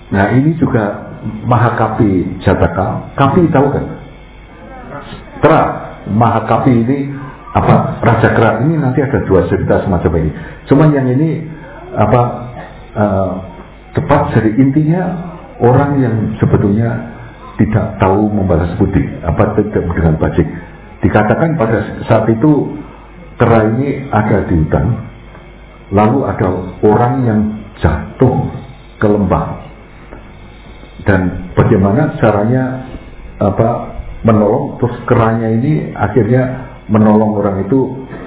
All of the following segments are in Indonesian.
Nah ini juga Mahakapi Jataka. Kapi tahu kan? Kera. Mahakapi ini apa? Raja Kera ini nanti ada dua cerita semacam ini. Cuma yang ini apa? Tepat dari intinya orang yang sebetulnya tidak tahu membalas budi, apa tidak dengan bajik. Dikatakan pada saat itu kera ini ada di hutan, lalu ada orang yang jatuh ke lembah, dan bagaimana caranya apa menolong, terus keranya ini akhirnya menolong orang itu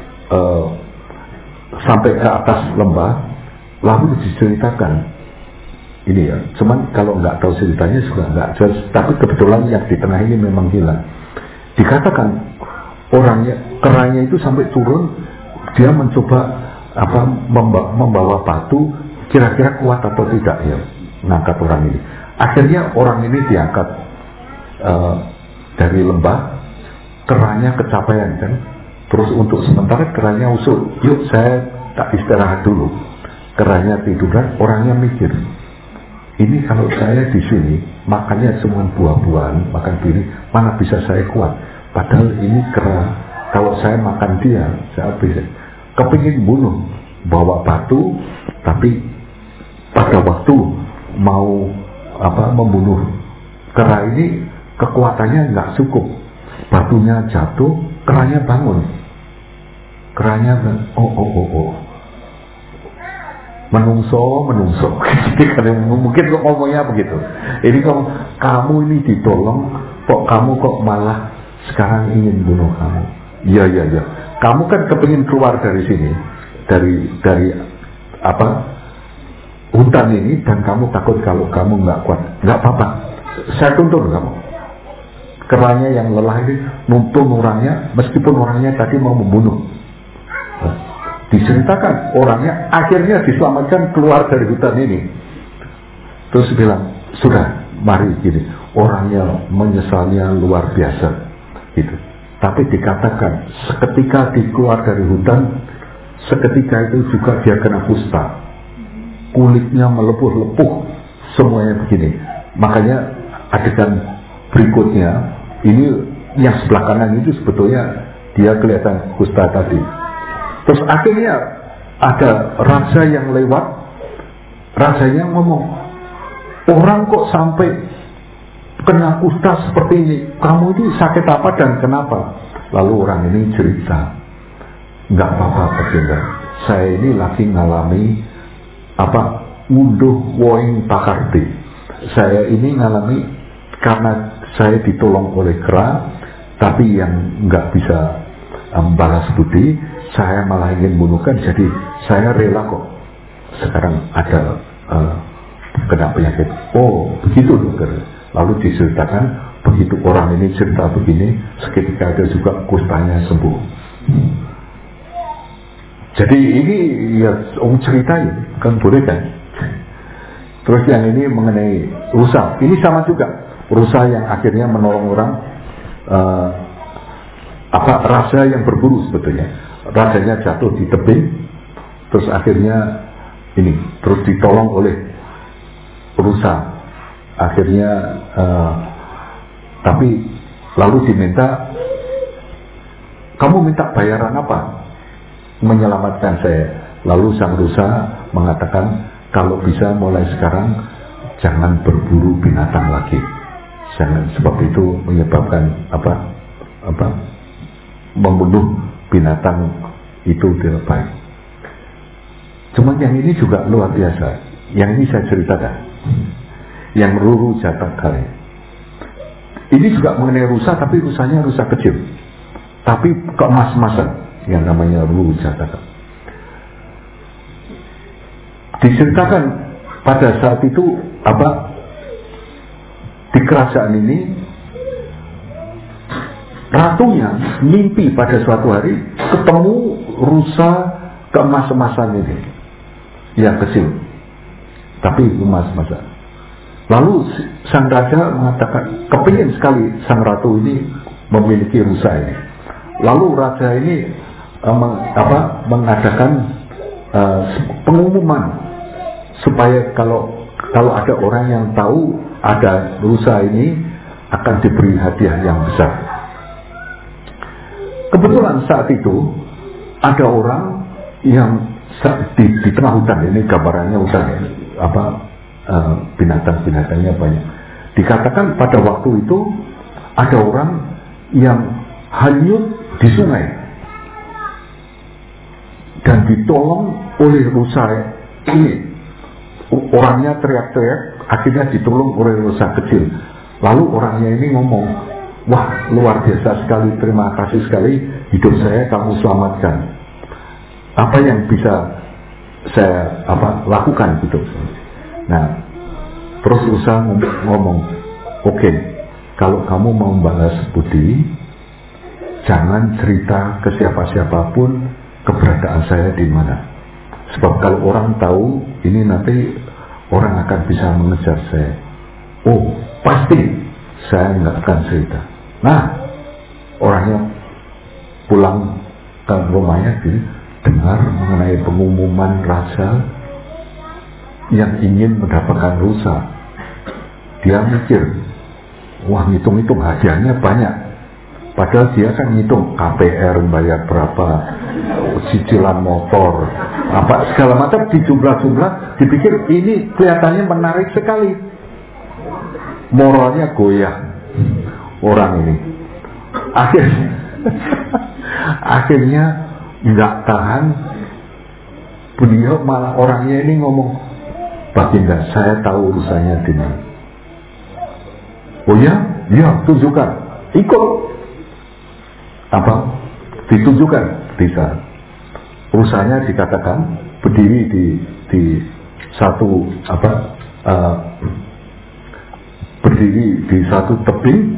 sampai ke atas lembah, lalu diceritakan. Ini ya, cuman kalau nggak tahu ceritanya juga nggak jelas. Tapi kebetulan yang di tengah ini memang hilang. Dikatakan orangnya, keranya itu sampai turun, dia mencoba apa membawa batu, kira-kira kuat atau tidak ya, ngangkat orang ini. Akhirnya orang ini diangkat dari lembah, keranya kecapean kan. Terus untuk sementara keranya usul, yuk saya tak istirahat dulu. Keranya tiduran, orangnya mikir. Ini kalau saya di sini makannya cuma buah-buahan, makan begini, mana bisa saya kuat? Padahal ini kera, kalau saya makan dia, saya bisa. Kepingin bunuh, bawa batu, tapi pada waktu mau apa membunuh kera ini kekuatannya nggak cukup, batunya jatuh, keranya bangun, keranya menungso, mungkin kok ngomongnya begitu. Ini kamu ini ditolong, kok kamu kok malah sekarang ingin bunuh kamu? Iya. Kamu kan kepingin keluar dari sini, dari apa hutan ini, dan kamu takut kalau kamu nggak kuat. Nggak apa-apa, saya tuntun kamu. Keranya yang lelah ini nuntun orangnya, meskipun orangnya tadi mau membunuh. Diceritakan orangnya akhirnya diselamatkan keluar dari hutan ini. Terus bilang, sudah, mari gini. Orangnya menyesalnya luar biasa gitu. Tapi dikatakan seketika dikeluar dari hutan, seketika itu juga dia kena kusta, kulitnya melepuh-lepuh, semuanya begini. Makanya adegan berikutnya ini yang sebelah kanan itu sebetulnya dia kelihatan kusta tadi. Terus akhirnya ada raja yang lewat, rajanya ngomong, orang kok sampai kena kusta seperti ini, kamu ini sakit apa dan kenapa? Lalu orang ini cerita, nggak apa-apa Pak Jenderal, saya ini lagi ngalami apa ngunduh woing pakarti. Saya ini ngalami karena saya ditolong oleh kera, tapi yang nggak bisa balas budi, saya malah ingin bunuhkan, jadi saya rela kok sekarang ada kena penyakit. Oh begitu dokter. Lalu diceritakan begitu orang ini cerita begini, seketika ada juga kustanya sembuh. Jadi ini ya cerita ya, kan boleh kan. Terus yang ini mengenai rusa, ini sama juga, rusa yang akhirnya menolong orang, raja yang berburu sebetulnya. Rajanya jatuh di tebing, terus akhirnya ini terus ditolong oleh rusa. Akhirnya tapi lalu diminta, kamu minta bayaran apa menyelamatkan saya? Lalu sang rusa mengatakan, kalau bisa mulai sekarang jangan berburu binatang lagi. Jangan, sebab itu menyebabkan membunuh binatang itu tidak baik. Cuma yang ini juga luar biasa. Yang ini saya ceritakan, yang Ruru Jataka. Ini juga mengenai rusa, tapi rusanya rusa kecil, tapi keemas-emasan, yang namanya Ruru Jataka. Diceritakan pada saat itu di kerajaan ini ratunya mimpi pada suatu hari ketemu rusa keemas-emasan ini, yang kecil tapi emas-emasan. Lalu sang raja mengatakan kepingin sekali sang ratu ini memiliki rusa ini. Lalu raja ini mengadakan pengumuman supaya kalau Kalau ada orang yang tahu ada rusa ini, akan diberi hadiah yang besar. Kebetulan saat itu ada orang yang di tengah hutan, ini gambarannya hutan ya, binatang-binatangnya banyak. Dikatakan pada waktu itu ada orang yang hanyut di sungai dan ditolong oleh rusa ini. Orangnya teriak-teriak, akhirnya ditolong oleh rusa kecil. Lalu orangnya ini ngomong, wah luar biasa sekali, terima kasih sekali, hidup saya kamu selamatkan. Apa yang bisa saya lakukan gitu. Nah, terus rusa ngomong, oke, kalau kamu mau membalas budi, jangan cerita ke siapa-siapapun keberadaan saya di mana. Sebab kalau orang tahu, ini nanti orang akan bisa mengejar saya. Oh, pasti saya nggak akan cerita. Nah, orangnya pulang ke rumahnya, dengar mengenai pengumuman raja yang ingin mendapatkan rusa. Dia mikir, wah ngitung-ngitung hadiahnya banyak. Padahal dia kan ngitung KPR bayar berapa, cicilan motor, apa segala macam, di jumlah-jumlah, dipikir ini kelihatannya menarik sekali. Moralnya goyah orang ini. Akhirnya nggak tahan, beliau malah orangnya ini ngomong, Baginda, saya tahu urusannya di mana. Oh ya, ya tunjukkan, ikut. Ditunjukkan bisa. Rusanya dikatakan berdiri di satu berdiri di satu tebing.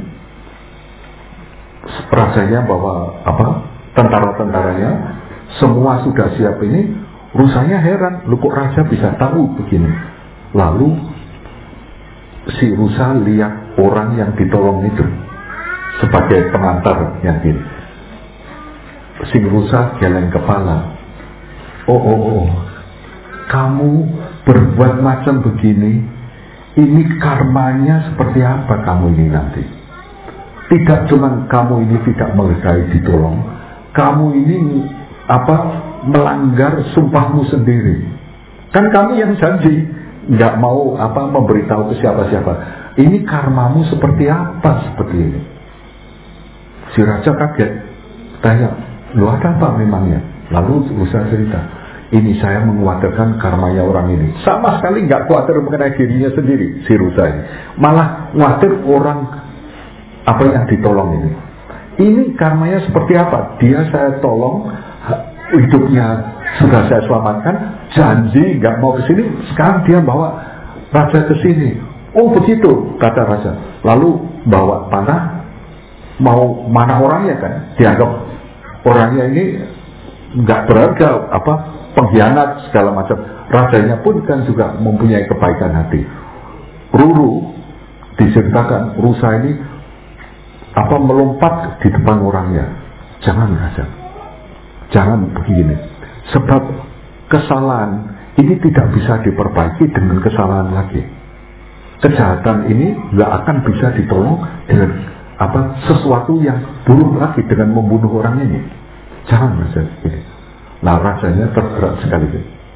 Rajanya bawa tentara-tentaranya, semua sudah siap ini. Rusanya heran, lu kok raja bisa tahu begini. Lalu si rusa lihat orang yang ditolong itu sebagai pengantar yang ini. Si rusa geleng kepala. Oh, kamu berbuat macam begini, ini karmanya seperti apa kamu ini nanti? Tidak cuma kamu ini tidak menghargai ditolong, kamu ini melanggar sumpahmu sendiri. Kan kamu yang janji nggak mau memberitahu ke siapa-siapa. Ini karmamu seperti apa seperti ini? Si raja kaget, tanya, lu ada apa memangnya? Lalu usaha cerita, ini saya mengkhawatirkan karmanya orang ini. Sama sekali nggak khawatir mengenai dirinya sendiri, si rusa ini. Malah khawatir orang yang ditolong ini. Ini karmanya seperti apa? Dia saya tolong, hidupnya sudah saya selamatkan, janji nggak mau kesini, sekarang dia bawa raja kesini. Oh begitu, kata raja. Lalu bawa panah, mau mana orangnya kan? Dianggap orangnya ini nggak berharga, pengkhianat segala macam. Rajanya pun kan juga mempunyai kebaikan hati. Ruru diceritakan rusa ini melompat di depan orangnya. Jangan raja, jangan begini. Sebab kesalahan ini tidak bisa diperbaiki dengan kesalahan lagi. Kejahatan ini nggak akan bisa ditolong dengan sesuatu yang buruk lagi dengan membunuh orang ini. Jangan raja begini. Nah rasanya tergerak sekali.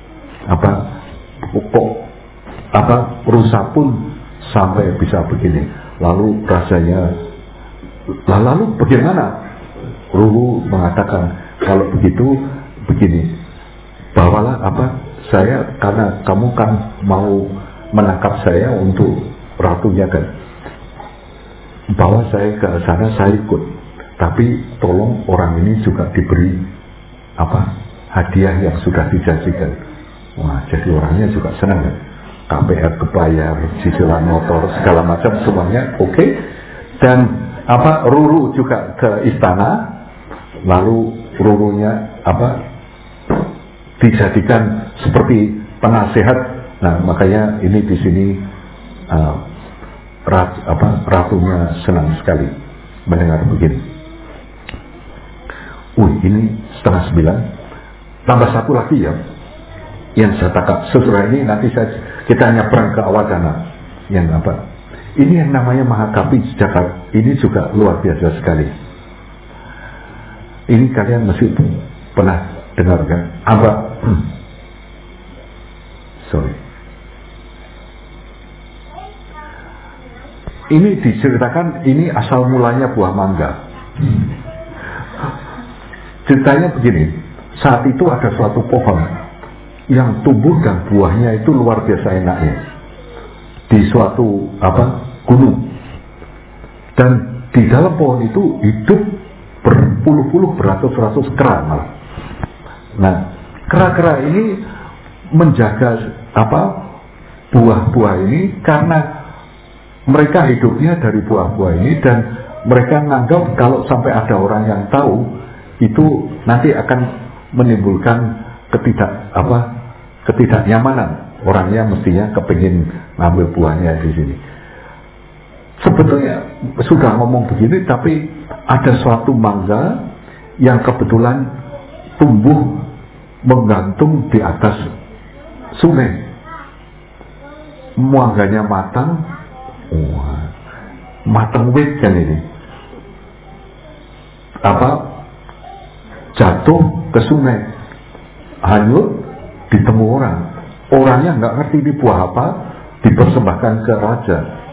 Rusa pun sampai bisa begini. Lalu rasanya, lalu bagaimana? Ruru mengatakan, kalau begitu begini, bawalah saya, karena kamu kan mau menangkap saya untuk ratunya kan, bawa saya ke sana, saya ikut. Tapi tolong orang ini juga diberi hadiah yang sudah dijanjikan. Wah, jadi orangnya juga senang kan? KPR kebayar, cicilan motor segala macam semuanya oke. Dan Ruru juga ke istana. Lalu Rurunya dijadikan seperti penasehat. Nah makanya ini di sini ratunya senang sekali mendengar begini. Ini 8:30. Tambah satu lagi ya, yang saya tangkap sesudah ini nanti saya kita nyebrang ke Awadana, yang apa? Ini yang namanya Mahakapi Jakarta. Ini juga luar biasa sekali. Ini kalian mesti pernah dengar kan? Apa? Sorry. Ini diceritakan, ini asal mulanya buah mangga. Ceritanya begini, saat itu ada suatu pohon yang tumbuh dan buahnya itu luar biasa enaknya di suatu gunung, dan di dalam pohon itu hidup berpuluh-puluh, beratus-ratus kera malah. Nah, kera-kera ini menjaga buah-buah ini karena mereka hidupnya dari buah-buah ini, dan mereka menganggap kalau sampai ada orang yang tahu itu nanti akan menimbulkan ketidaknyamanan. Orangnya mestinya kepingin ngambil buahnya di sini. Sebetulnya sudah ngomong begini, tapi ada suatu mangga yang kebetulan tumbuh menggantung di atas sungai. Mangganya matang, matang wit kan ini. Jatuh ke sungai, hanyut, ditemu orang. Orangnya nggak ngerti ini buah apa, dipersembahkan ke raja.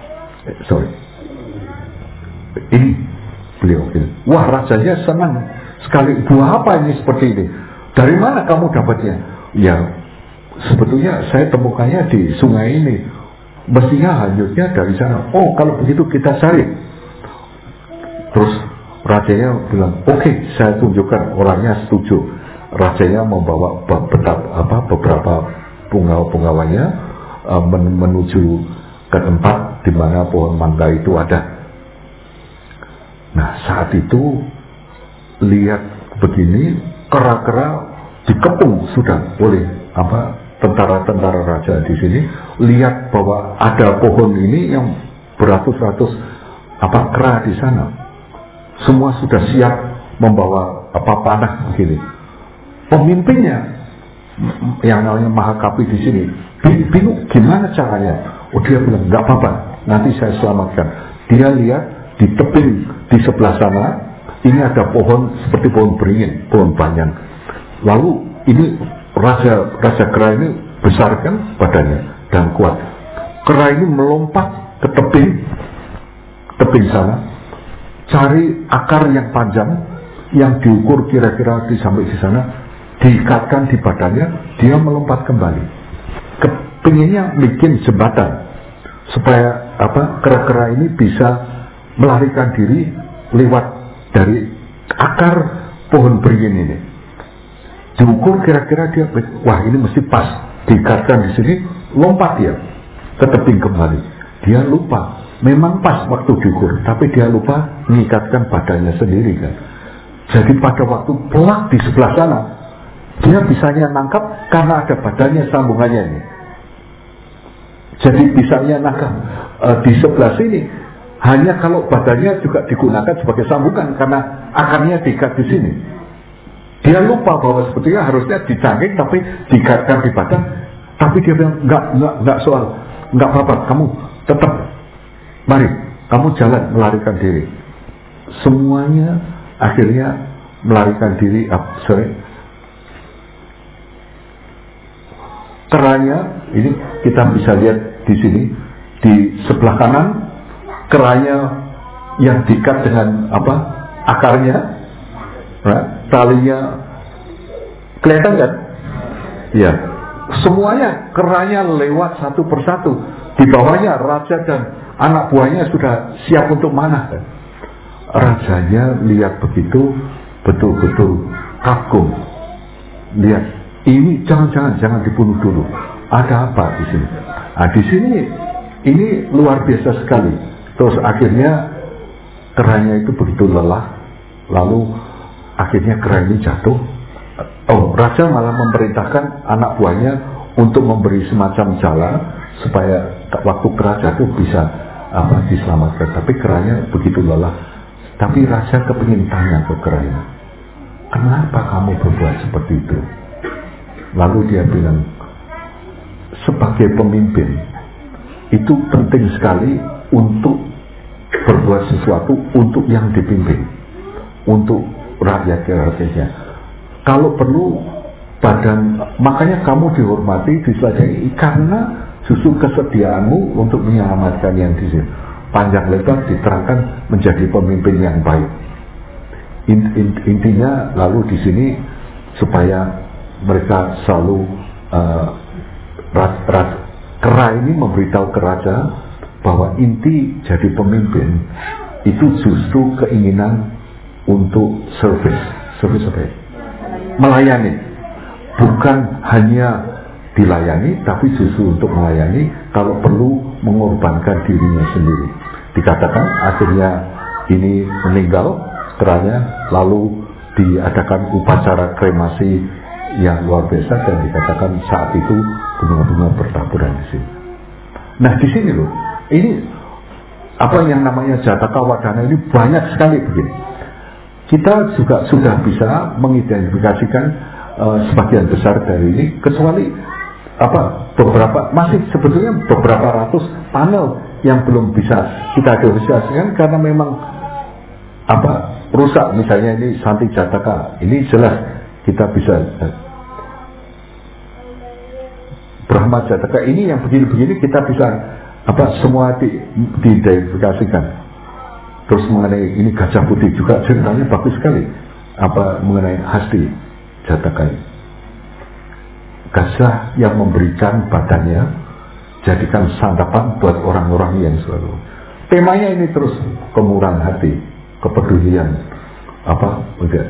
Ini beliau bilang, wah, rajanya senang sekali. Buah apa ini seperti ini? Dari mana kamu dapatnya? Ya, sebetulnya saya temukannya di sungai ini. Mestinya hanyutnya dari sana. Oh, kalau begitu kita cari. Terus rajanya bilang, oke, saya tunjukkan. Orangnya setuju. Rajanya membawa beberapa pengawalnya menuju ke tempat di mana pohon mangga itu ada. Nah, saat itu lihat begini, kera-kera dikepung sudah oleh tentara-tentara raja di sini. Lihat bahwa ada pohon ini yang beratus-ratus kera di sana. Semua sudah siap membawa panah begini. Pemimpinnya yang namanya Mahakapi di sini bingung gimana caranya. Oh, dia bilang nggak apa-apa, nanti saya selamatkan. Dia lihat di tebing di sebelah sana ini ada pohon seperti pohon beringin, pohon banyan. Lalu ini raja kera ini besarkan badannya dan kuat. Kera ini melompat ke tebing sana, cari akar yang panjang yang diukur kira-kira sampai di sana, diikatkan di badannya, dia melompat kembali. Kepinginnya bikin jembatan supaya kera-kera ini bisa melarikan diri lewat dari akar pohon beringin ini. Diukur kira-kira dia, wah ini mesti pas, diikatkan di sini, lompat dia ke tebing kembali. Dia lupa, memang pas waktu diukur, tapi dia lupa mengikatkan badannya sendiri kan. Jadi pada waktu pelak di sebelah sana, dia bisanya nangkap karena ada badannya sambungannya ini. Jadi bisanya nangkap di sebelah sini, hanya kalau badannya juga digunakan sebagai sambungan karena akarnya diikat di sini. Dia lupa bahwa sebetulnya harusnya dicangkik tapi diikatkan di badan. Tapi dia bilang enggak soal, enggak apa-apa, kamu tetap, mari kamu jalan melarikan diri. Semuanya akhirnya melarikan diri. Keranya ini kita bisa lihat di sini di sebelah kanan, keranya yang diikat dengan akarnya, talinya kelihatan kan? Ya, semuanya keranya lewat satu persatu. Di bawahnya raja dan anak buahnya sudah siap untuk mana? Rajanya lihat begitu, betul-betul kagum. Lihat, ini jangan dibunuh dulu. Ada apa di sini? Nah, di sini ini luar biasa sekali. Terus akhirnya keranya itu begitu lelah, lalu akhirnya kera ini jatuh. Oh, raja malah memerintahkan anak buahnya untuk memberi semacam jala supaya waktu kera jatuh bisa diselamatkan. Tapi keranya begitu lelah. Tapi raja kepingin tanya ke keranya, kenapa kamu berbuat seperti itu? Lalu dia bilang, sebagai pemimpin itu penting sekali untuk berbuat sesuatu untuk yang dipimpin, untuk rakyatnya. Kalau perlu makanya kamu dihormati, diselajahi karena justru kesediaanmu untuk menyelamatkan yang di sini. Panjang lebar diterangkan menjadi pemimpin yang baik. Intinya lalu di sini supaya mereka selalu Kera ini memberitahu ke raja bahwa inti jadi pemimpin itu justru keinginan untuk service apa ya? Melayani, bukan hanya dilayani tapi justru untuk melayani, kalau perlu mengorbankan dirinya sendiri. Dikatakan akhirnya ini meninggal keranya, lalu diadakan upacara kremasi yang luar biasa dan dikatakan saat itu bunga-bunga bertaburan di sini. Nah di sini loh, ini apa yang namanya Jataka Wadana ini banyak sekali begini. Kita juga sudah bisa mengidentifikasikan sebagian besar dari ini, kecuali masih sebetulnya beberapa ratus panel yang belum bisa kita identifikasikan karena memang rusak. Misalnya ini Santi Jataka, ini jelas kita bisa. Brahma Jataka ini yang begini-begini kita bisa semua diidentifikasikan. Terus mengenai ini Gajah Putih juga ceritanya bagus sekali, mengenai Hasti Jataka ini. Gajah yang memberikan badannya jadikan santapan buat orang-orang yang selalu. Temanya ini terus kemurahan hati, kepedulian, enggak.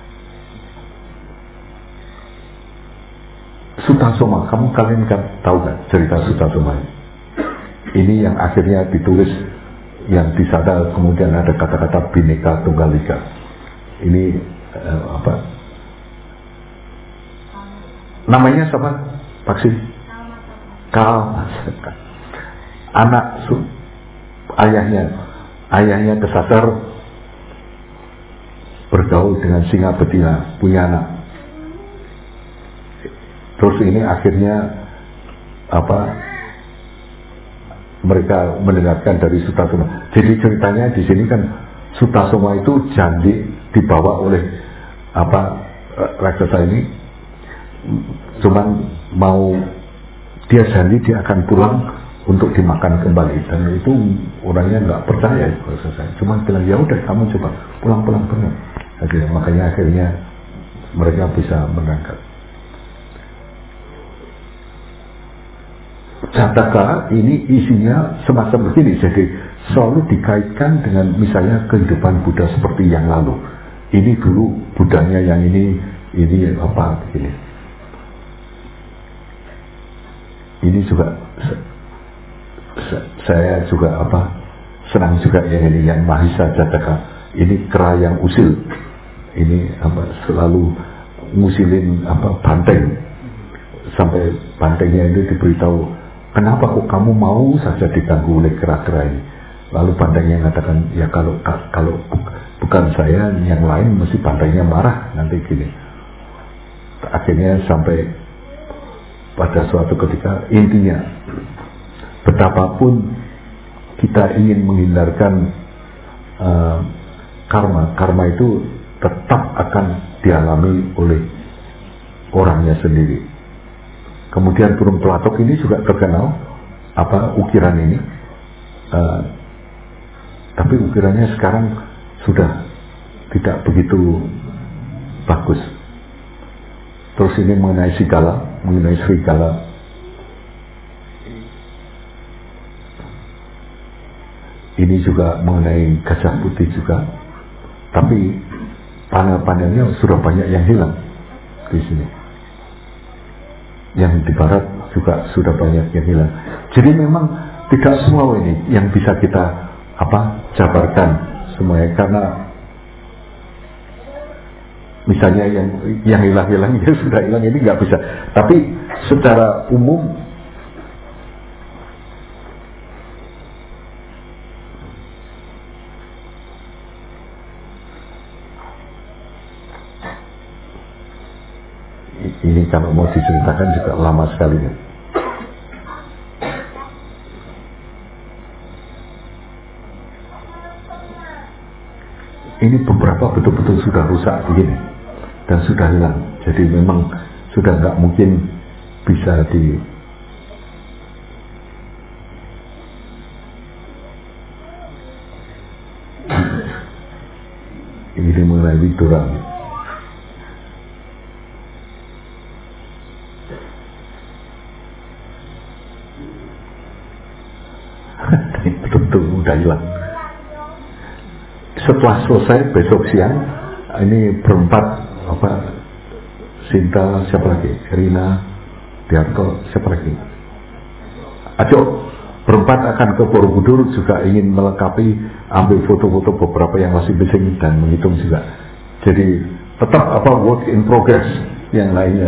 Sutasoma, kalian kan tahu kan cerita Sutasoma ini? Ini yang akhirnya ditulis, yang di sana kemudian ada kata-kata Bhinneka Tunggal Ika. Ini namanya siapa? Paksi? Kalmasaka. Anak ayahnya kesasar bergaul dengan singa betina, punya anak. Terus ini akhirnya mereka mendengarkan dari Sutasoma. Jadi ceritanya di sini kan Sutasoma itu janji dibawa oleh raksasa ini, cuman mau dia janji dia akan pulang untuk dimakan kembali, dan itu orangnya nggak percaya raksasa. Cuman bilang ya udah kamu coba pulang. Makanya akhirnya mereka bisa menangkap. Jataka ini isinya semacam begini, jadi selalu dikaitkan dengan misalnya kehidupan Buddha seperti yang lalu. Ini dulu Buddhanya yang ini begini. Ini juga saya juga senang juga yang ini, yang Mahisa Jataka. Ini kera yang usil. Ini selalu ngusilin banteng, sampai bantengnya itu diberitahu, kenapa kok kamu mau saja diganggu oleh kera-kera ini? Lalu bantengnya mengatakan, ya kalau bukan saya, yang lain mesti bantengnya marah nanti gini. Akhirnya sampai pada suatu ketika, intinya betapapun kita ingin menghindarkan karma itu tetap akan dialami oleh orangnya sendiri. Kemudian burung pelatuk ini juga terkenal ukiran ini, tapi ukirannya sekarang sudah tidak begitu bagus. Terus ini mengenai serigala. Ini juga mengenai Gajah Putih juga, tapi panel-panelnya sudah banyak yang hilang di sini. Yang di barat juga sudah banyak yang hilang. Jadi memang tidak semua ini yang bisa kita jabarkan semuanya, karena misalnya yang hilang-hilang ya sudah hilang, ini nggak bisa. Tapi secara umum ini kalau mau diceritakan juga lama sekali ya. ini beberapa betul-betul sudah rusak begini dan sudah hilang. Jadi memang sudah nggak mungkin bisa ini mengenai Widura. Betul-betul udah hilang. Setelah selesai besok siang ini berempat Sinta, siapa lagi? Rina, Diarto, siapa lagi? Ajo berempat akan ke Borobudur juga ingin melengkapi, ambil foto-foto beberapa yang masih missing dan menghitung juga. Jadi tetap work in progress yang lainnya.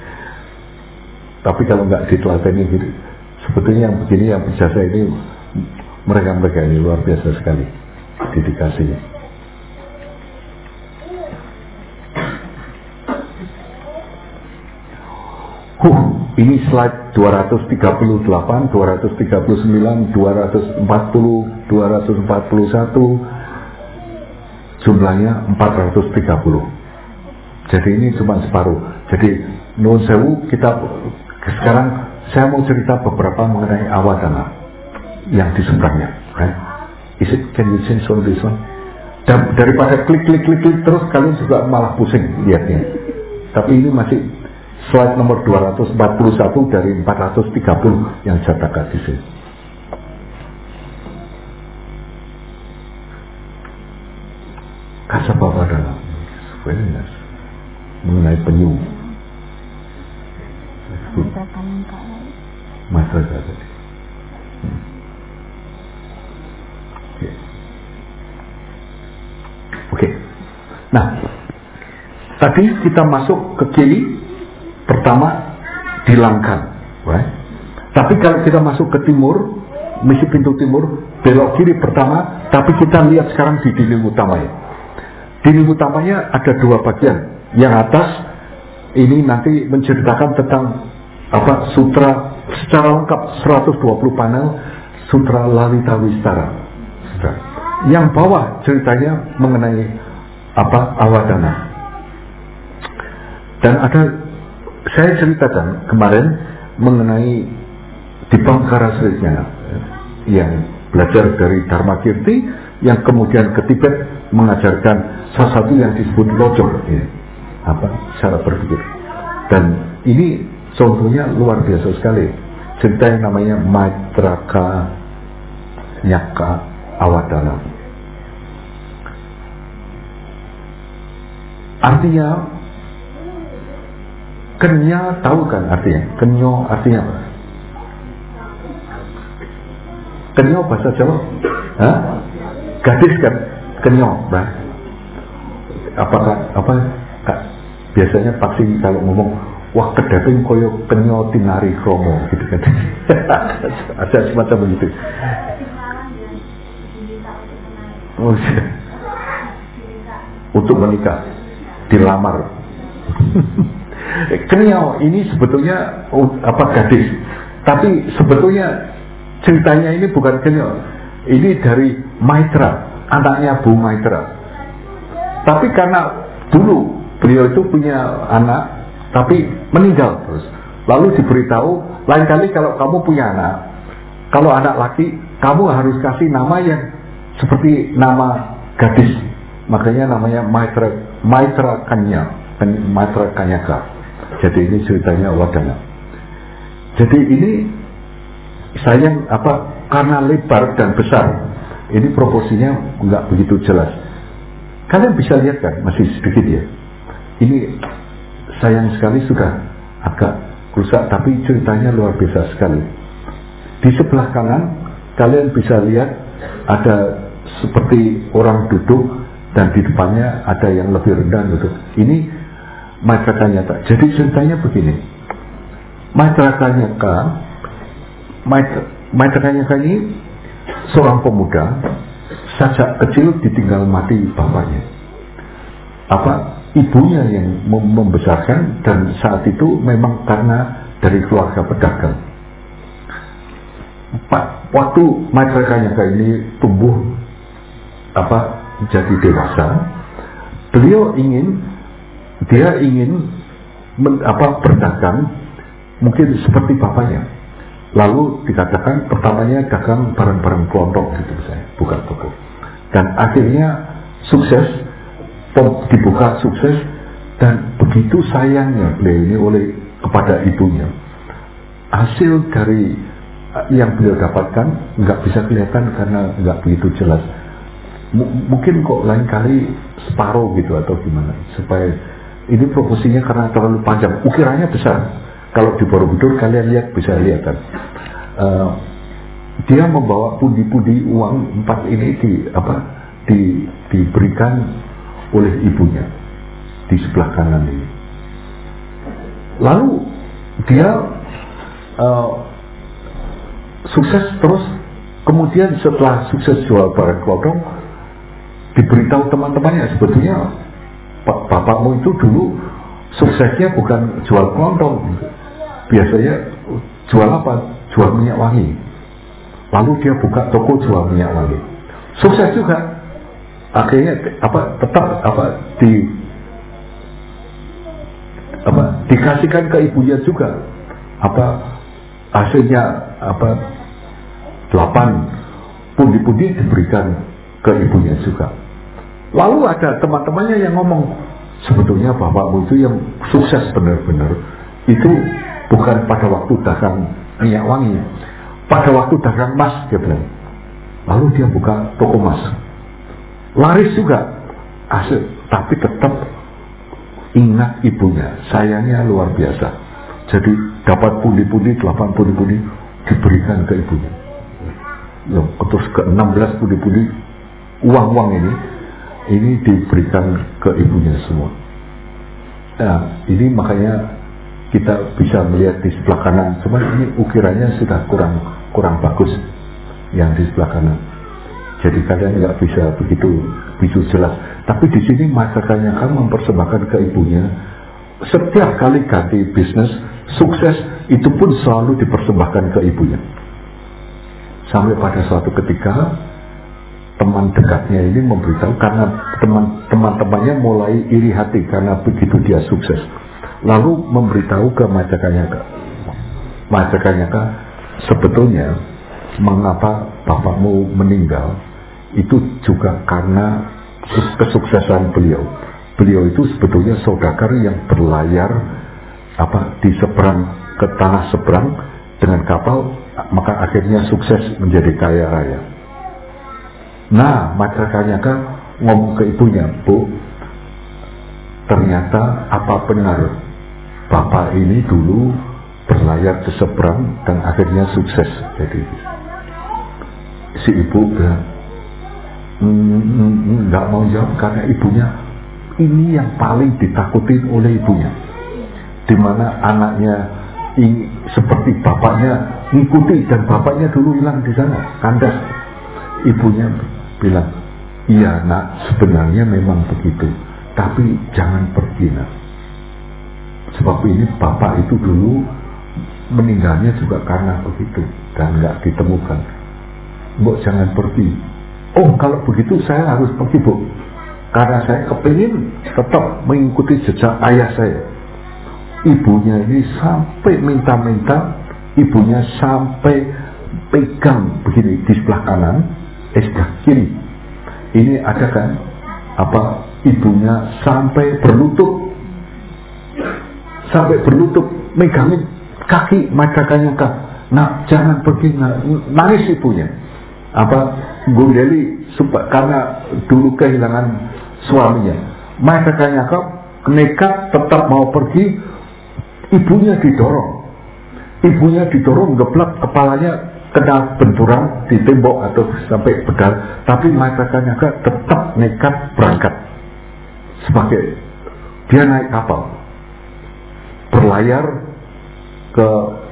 Tapi kalau nggak ditelateni gitu, sebetulnya yang begini yang berjasa ini mereka ini luar biasa sekali dedikasinya. Ini slide 238, 239, 240, 241, jumlahnya 430. Jadi ini cuma separuh. Jadi Nuwun Sewu, kita sekarang saya mau cerita beberapa mengenai Awadana yang di seberangnya. Right? Can you change on this one? Dan daripada klik terus kalian juga malah pusing lihatnya. Tapi ini masih slide nomor 241 dari 430 yang Jataka di sini. Kasapawadana mengenai penyu. Masalah tadi. Oke. Nah, tadi kita masuk ke kiri. Pertama di Langkan, right? Tapi kalau kita masuk ke timur, misi pintu timur, belok kiri pertama. Tapi kita lihat sekarang di dinding utamanya. Dinding utamanya ada dua bagian. Yang atas ini nanti menceritakan tentang sutra secara lengkap 120 panel sutra Lalita Wistara. Yang bawah ceritanya mengenai Awadana. Dan saya ceritakan kemarin mengenai Dipangkarasrenya yang belajar dari Dharma Kirti yang kemudian ke Tibet mengajarkan salah satu yang disebut lojong, cara berpikir. Dan ini contohnya luar biasa sekali. Cerita yang namanya Maitraka Nyaka Awadana. Artinya Kenya, tahu kan artinya? Kenyo artinya apa? Kenyo bahasa Jawa? Gadis kan? Kenyo, bah. Biasanya paksi kalau ngomong, wah kedaping koyo kenyo tinari kromo gitu kan. Ada semacam begitu. Untuk menikah, dilamar. Kenyo ini sebetulnya gadis, tapi sebetulnya ceritanya ini bukan Kenyo, ini dari Maitra, anaknya Bu Maitra. Tapi karena dulu beliau itu punya anak, tapi meninggal terus. Lalu diberitahu, lain kali kalau kamu punya anak, kalau anak laki, kamu harus kasih nama yang seperti nama gadis. Makanya namanya Maitra Kanyaka. Jadi ini ceritanya Awadana. Jadi ini sayang karena lebar dan besar, ini proporsinya nggak begitu jelas. Kalian bisa lihat kan, masih sedikit ya. Ini sayang sekali sudah agak rusak, tapi ceritanya luar biasa sekali. Di sebelah kanan kalian bisa lihat ada seperti orang duduk dan di depannya ada yang lebih rendah duduk. Ini Maitra Kanyaka. Jadi ceritanya begini. Maitra Kanyaka ini seorang pemuda sejak kecil ditinggal mati bapaknya. Ibunya yang membesarkan, dan saat itu memang karena dari keluarga pedagang. Waktu Maitra Kanyaka ini tumbuh jadi dewasa, dia ingin berdagang mungkin seperti bapaknya. Lalu dikatakan pertamanya dagang barang-barang kelontong gitu misalnya, buka toko. Dan akhirnya sukses, dibuka sukses, dan begitu sayangnya beliau ini kepada ibunya. Hasil dari yang beliau dapatkan nggak bisa kelihatan karena nggak begitu jelas. Mungkin kok lain kali separuh gitu atau gimana, supaya ini proporsinya karena terlalu panjang, ukirannya besar. Kalau di Borobudur kalian lihat, bisa lihat kan. Dia membawa pundi-pundi uang 4 ini diberikan oleh ibunya di sebelah kanan ini. Lalu dia sukses terus. Kemudian setelah sukses jual barang kelontong, diberitahu teman-temannya, sebetulnya bapakmu itu dulu suksesnya bukan jual kelontong, biasanya jual apa? Jual minyak wangi. Lalu dia buka toko jual minyak wangi, sukses juga. Akhirnya dikasihkan ke ibunya juga. Hasilnya 8 pundi-pundi diberikan ke ibunya juga. Lalu ada teman-temannya yang ngomong, sebetulnya bapakmu itu yang sukses benar-benar itu bukan pada waktu dagang minyak wangi, pada waktu dagang emas, dia bilang. Lalu dia buka toko emas, laris juga hasil, tapi tetap ingat ibunya, sayangnya luar biasa. Jadi dapat pundi-pundi, 8 pundi-pundi diberikan ke ibunya. Terus ke 16 pundi-pundi uang-uang ini diberikan ke ibunya semua. Nah, ini makanya kita bisa melihat di sebelah kanan, cuman ini ukirannya sudah kurang bagus yang di sebelah kanan. Jadi kalian nggak bisa begitu jelas. Tapi di sini masakannya kan mempersembahkan ke ibunya. Setiap kali ganti bisnis sukses itu pun selalu dipersembahkan ke ibunya. Sampai pada suatu ketika teman dekatnya ini memberitahu, karena teman-temannya mulai iri hati karena begitu dia sukses. Lalu memberitahu ke Majapahit, sebetulnya mengapa bapakmu meninggal itu juga karena kesuksesan beliau. Beliau itu sebetulnya saudagar yang berlayar di seberang, ke tanah seberang dengan kapal, maka akhirnya sukses menjadi kaya raya. Nah, Majapahit ngomong ke ibunya, Bu, ternyata apa benar bapak ini dulu berlayar ke seberang dan akhirnya sukses. Jadi si ibu bilang nggak mau jawab karena ibunya ini yang paling ditakutin oleh ibunya, dimana anaknya seperti bapaknya ngikuti, dan bapaknya dulu hilang di sana, kandas. Ibunya bilang, iya nak, sebenarnya memang begitu, tapi jangan pergi nak, sebab ini bapak itu dulu meninggalnya juga karena begitu dan nggak ditemukan. Mbok jangan pergi. Oh, kalau begitu saya harus pergi, Bu, karena saya kepingin tetap mengikuti jejak ayah saya. Ibunya ini sampai minta-minta, ibunya sampai pegang begini di sebelah kanan, sebelah kiri. Ini ada kan ibunya sampai berlutut megangin kaki Majapahit. Nah, jangan pergi, nangis ibunya. Gondeli karena dulu kehilangan suaminya. Majapahit nekat tetap mau pergi, ibunya didorong geblak, kepalanya kena benturan di tembok atau sampai pedal, tapi Majapahit tetap nekat berangkat. Sebagai dia naik kapal, berlayar ke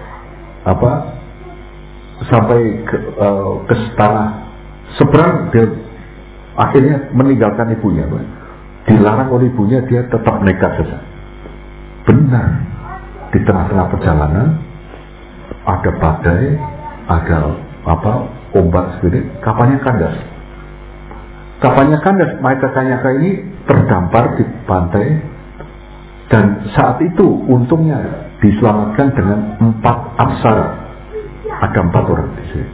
sampai ke tanah seberang, dia akhirnya meninggalkan ibunya. Dilarang oleh ibunya, dia tetap nekat saja. Benar, di tengah-tengah perjalanan ada badai, ada ombak segede, kapalnya kandas. Kapalnya kandas, Maitreya Kanyaka ini terdampar di pantai, dan saat itu untungnya diselamatkan dengan 4 apsara. Ada 4 orang di sini.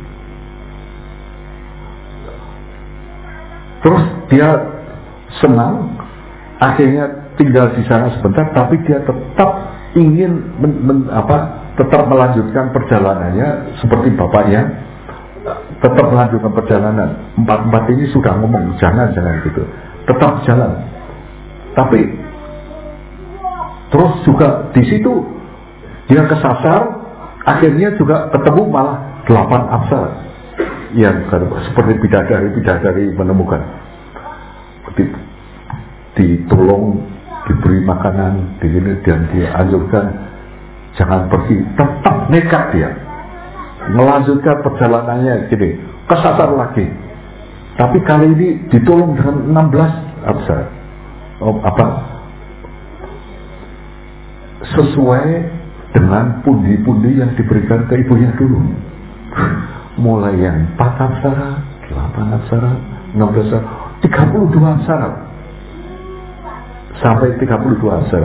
Terus dia senang, akhirnya tinggal di sana sebentar, tapi dia tetap ingin tetap melanjutkan perjalanannya seperti bapaknya, tetap melanjutkan perjalanan. 4 ini sudah ngomong jangan gitu, tetap jalan. Tapi terus juga di situ dia kesasar, akhirnya juga ketemu malah 8 apsara yang seperti bidadari menemukan, ditolong, diberi makanan, dan dianjurkan jangan pergi, tetap nekat dia melanjutkan perjalanannya gini, kesasar lagi. Tapi kali ini ditolong dengan 16 apsara. Sesuai dengan pundi-pundi yang diberikan ke ibunya dulu. Mulai yang 4 apsara, 8 apsara, 16 apsara, 32 apsara. Sampai 32 apsara.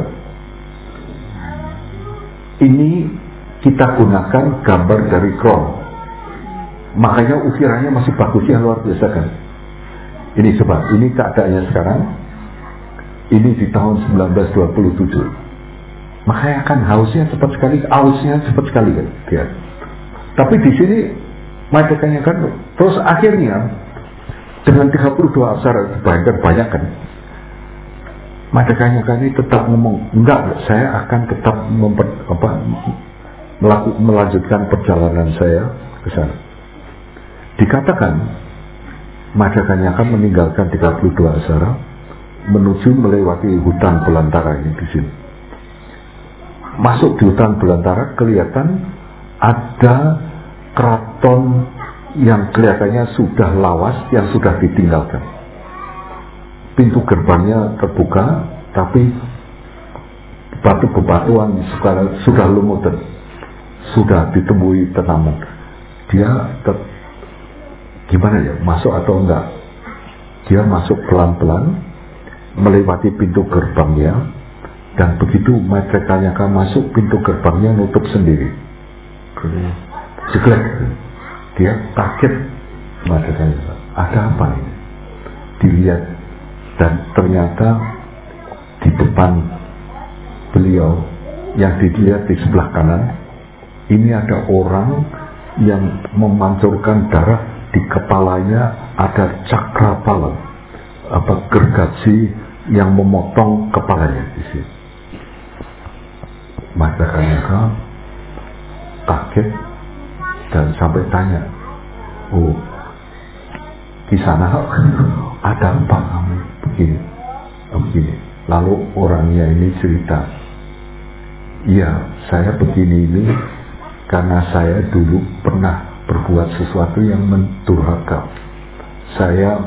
Ini kita gunakan gambar dari Kron. Makanya ukirannya masih bagus, yang luar biasa kan. Ini coba, ini keadaannya sekarang. Ini di tahun 1927. Makanya kan hausnya cepat sekali, kan dia. Tapi di sini Maitreya kan terus akhirnya dengan 32 apsara, dibayangkan banyak kan. Maitreya kan ini tetap ngomong, enggak, saya akan tetap melanjutkan perjalanan saya ke sana. Dikatakan Maitreya kan meninggalkan 32 apsara menuju melewati hutan belantara ini di sini. Masuk di hutan belantara, kelihatan ada keraton yang kelihatannya sudah lawas, yang sudah ditinggalkan. Pintu gerbangnya terbuka, tapi batu bebatuan sudah lumutan, sudah ditemui tanaman. Dia gimana ya, masuk atau enggak? Dia masuk pelan-pelan, melewati pintu gerbangnya. Dan begitu Maitreya Kanyaka masuk, pintu gerbangnya nutup sendiri. Jeglek. Dia kaget. Maitreya Kanyaka, ada apa ini? Dilihat, dan ternyata di depan beliau, yang dilihat di sebelah kanan, ini ada orang yang memancurkan darah. Di kepalanya ada cakrapala, gergaji yang memotong kepalanya di sini. Maitreya Kanyaka kaget dan sampai tanya, oh, di sana ada apa kamu begini? Lalu orangnya ini cerita, iya, saya begini ini karena saya dulu pernah berbuat sesuatu yang mendurhaka. Saya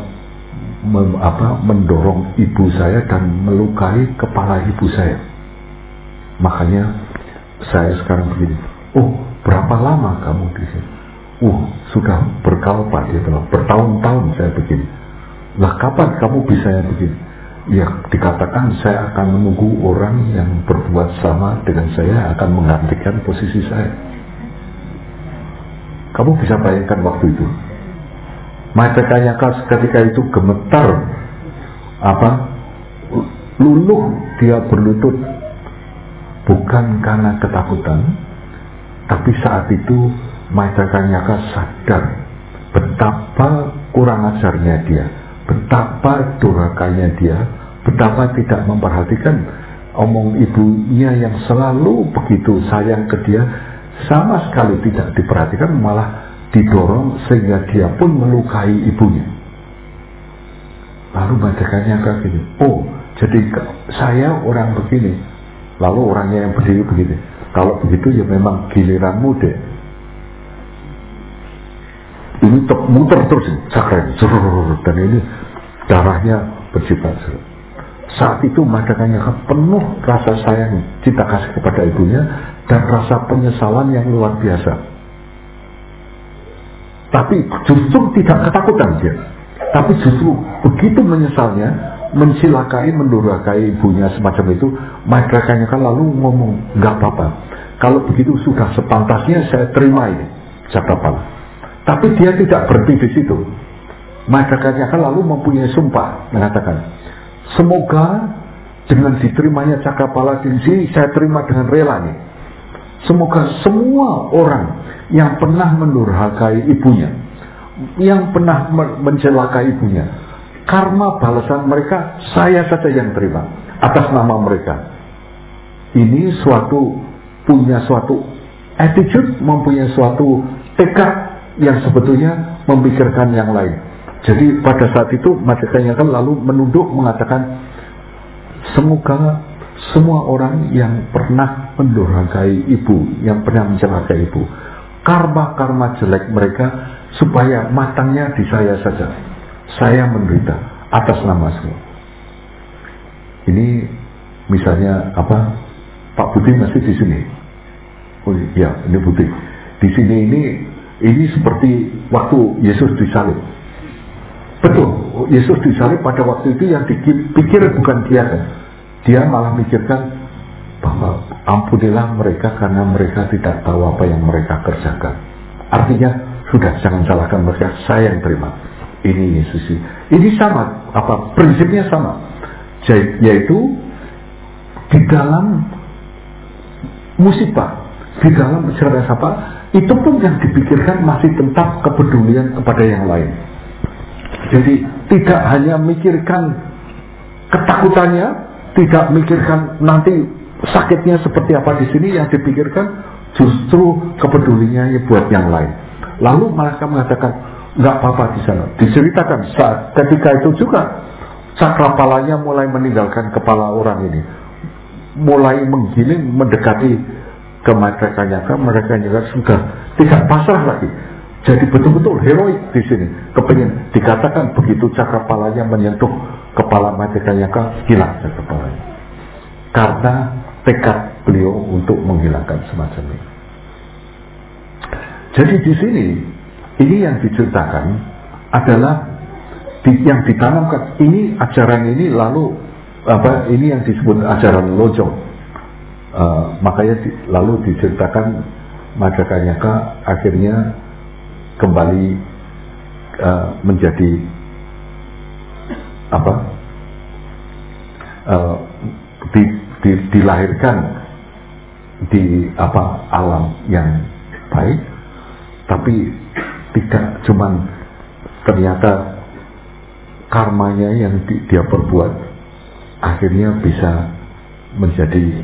mendorong ibu saya dan melukai kepala ibu saya. Makanya saya sekarang begini. Oh, berapa lama kamu di sini? Sudah berkalpa, dia bilang, bertahun-tahun saya begini. Lah kapan kamu bisa yang begini? Ya, dikatakan saya akan menunggu orang yang berbuat sama dengan saya akan menggantikan posisi saya. Kamu bisa bayangkan waktu itu. Maitreya Kanyaka ketika itu gemetar, luluh dia berlutut, bukan karena ketakutan, tapi saat itu Maitreya Kanyaka sadar betapa kurang ajarnya dia, betapa durhakanya dia, betapa tidak memperhatikan omong ibunya yang selalu begitu sayang ke dia, sama sekali tidak diperhatikan, malah didorong sehingga dia pun melukai ibunya. Lalu Maitreya Kanyaka gini, oh, jadi saya orang begini. Lalu orangnya yang berdiri begini, kalau begitu ya memang giliranmu deh. Ini muter terus, cakra, dan ini darahnya berjibat. Saat itu Maitreya Kanyaka penuh rasa sayang, cinta kasih kepada ibunya, dan rasa penyesalan yang luar biasa. Tapi justru tidak ketakutan dia. Tapi justru begitu menyesalnya, mencelakai, mendurhakai ibunya semacam itu, mereka kan lalu ngomong, nggak apa-apa. Kalau begitu sudah sepantasnya saya terima ini Cakapala. Tapi dia tidak berhenti di situ. Mereka kan lalu mempunyai sumpah mengatakan, semoga dengan diterimanya Cakapala di sini saya terima dengan rela nih. Semoga semua orang yang pernah mendurhakai ibunya, yang pernah mencelakai ibunya, karma balasan mereka saya saja yang terima atas nama mereka. Ini punya suatu attitude, mempunyai suatu tekad yang sebetulnya memikirkan yang lain. Jadi pada saat itu mereka kan lalu menunduk mengatakan, semoga semua orang yang pernah mendurhakai ibu, yang pernah mencelakai ibu, karma-karma jelek mereka supaya matangnya di saya saja. Saya menderita atas nama semua. Ini misalnya apa? Pak Budi masih di sini. Oh iya, ini Budi. Di sini ini seperti waktu Yesus disalib. Betul, Yesus disalib pada waktu itu yang dipikir bukan dia kan. Dia malah mikirkan bahwa ampunilah mereka karena mereka tidak tahu apa yang mereka kerjakan. Artinya sudah, jangan salahkan mereka, saya yang terima. Ini Yesus. Ini sama, prinsipnya sama. Yaitu di dalam musibah, di dalam secara apa, itu pun yang dipikirkan masih tentang kepedulian kepada yang lain. Jadi tidak hanya mikirkan ketakutannya, tidak mikirkan nanti sakitnya seperti apa di sini, yang dipikirkan justru kepeduliannya buat yang lain. Lalu mereka mengatakan nggak apa-apa di sana. Diceritakan saat ketika itu juga Cakrapalanya mulai meninggalkan kepala orang ini, mulai menggiling mendekati ke mereka juga sudah tidak pasrah lagi. Jadi betul-betul heroik di sini. Kepengen dikatakan begitu Cakrapalanya menyentuh kepala mereka hilang Cakrapalanya. Karena tekad beliau untuk menghilangkan semacam ini. Jadi di sini ini yang diceritakan adalah yang ditanamkan ini ajaran ini, lalu ini yang disebut ajaran lojong. Makanya lalu diceritakan Madakanyaka akhirnya kembali menjadi dilahirkan di alam yang baik, tapi tidak cuman ternyata karmanya yang dia perbuat akhirnya bisa menjadi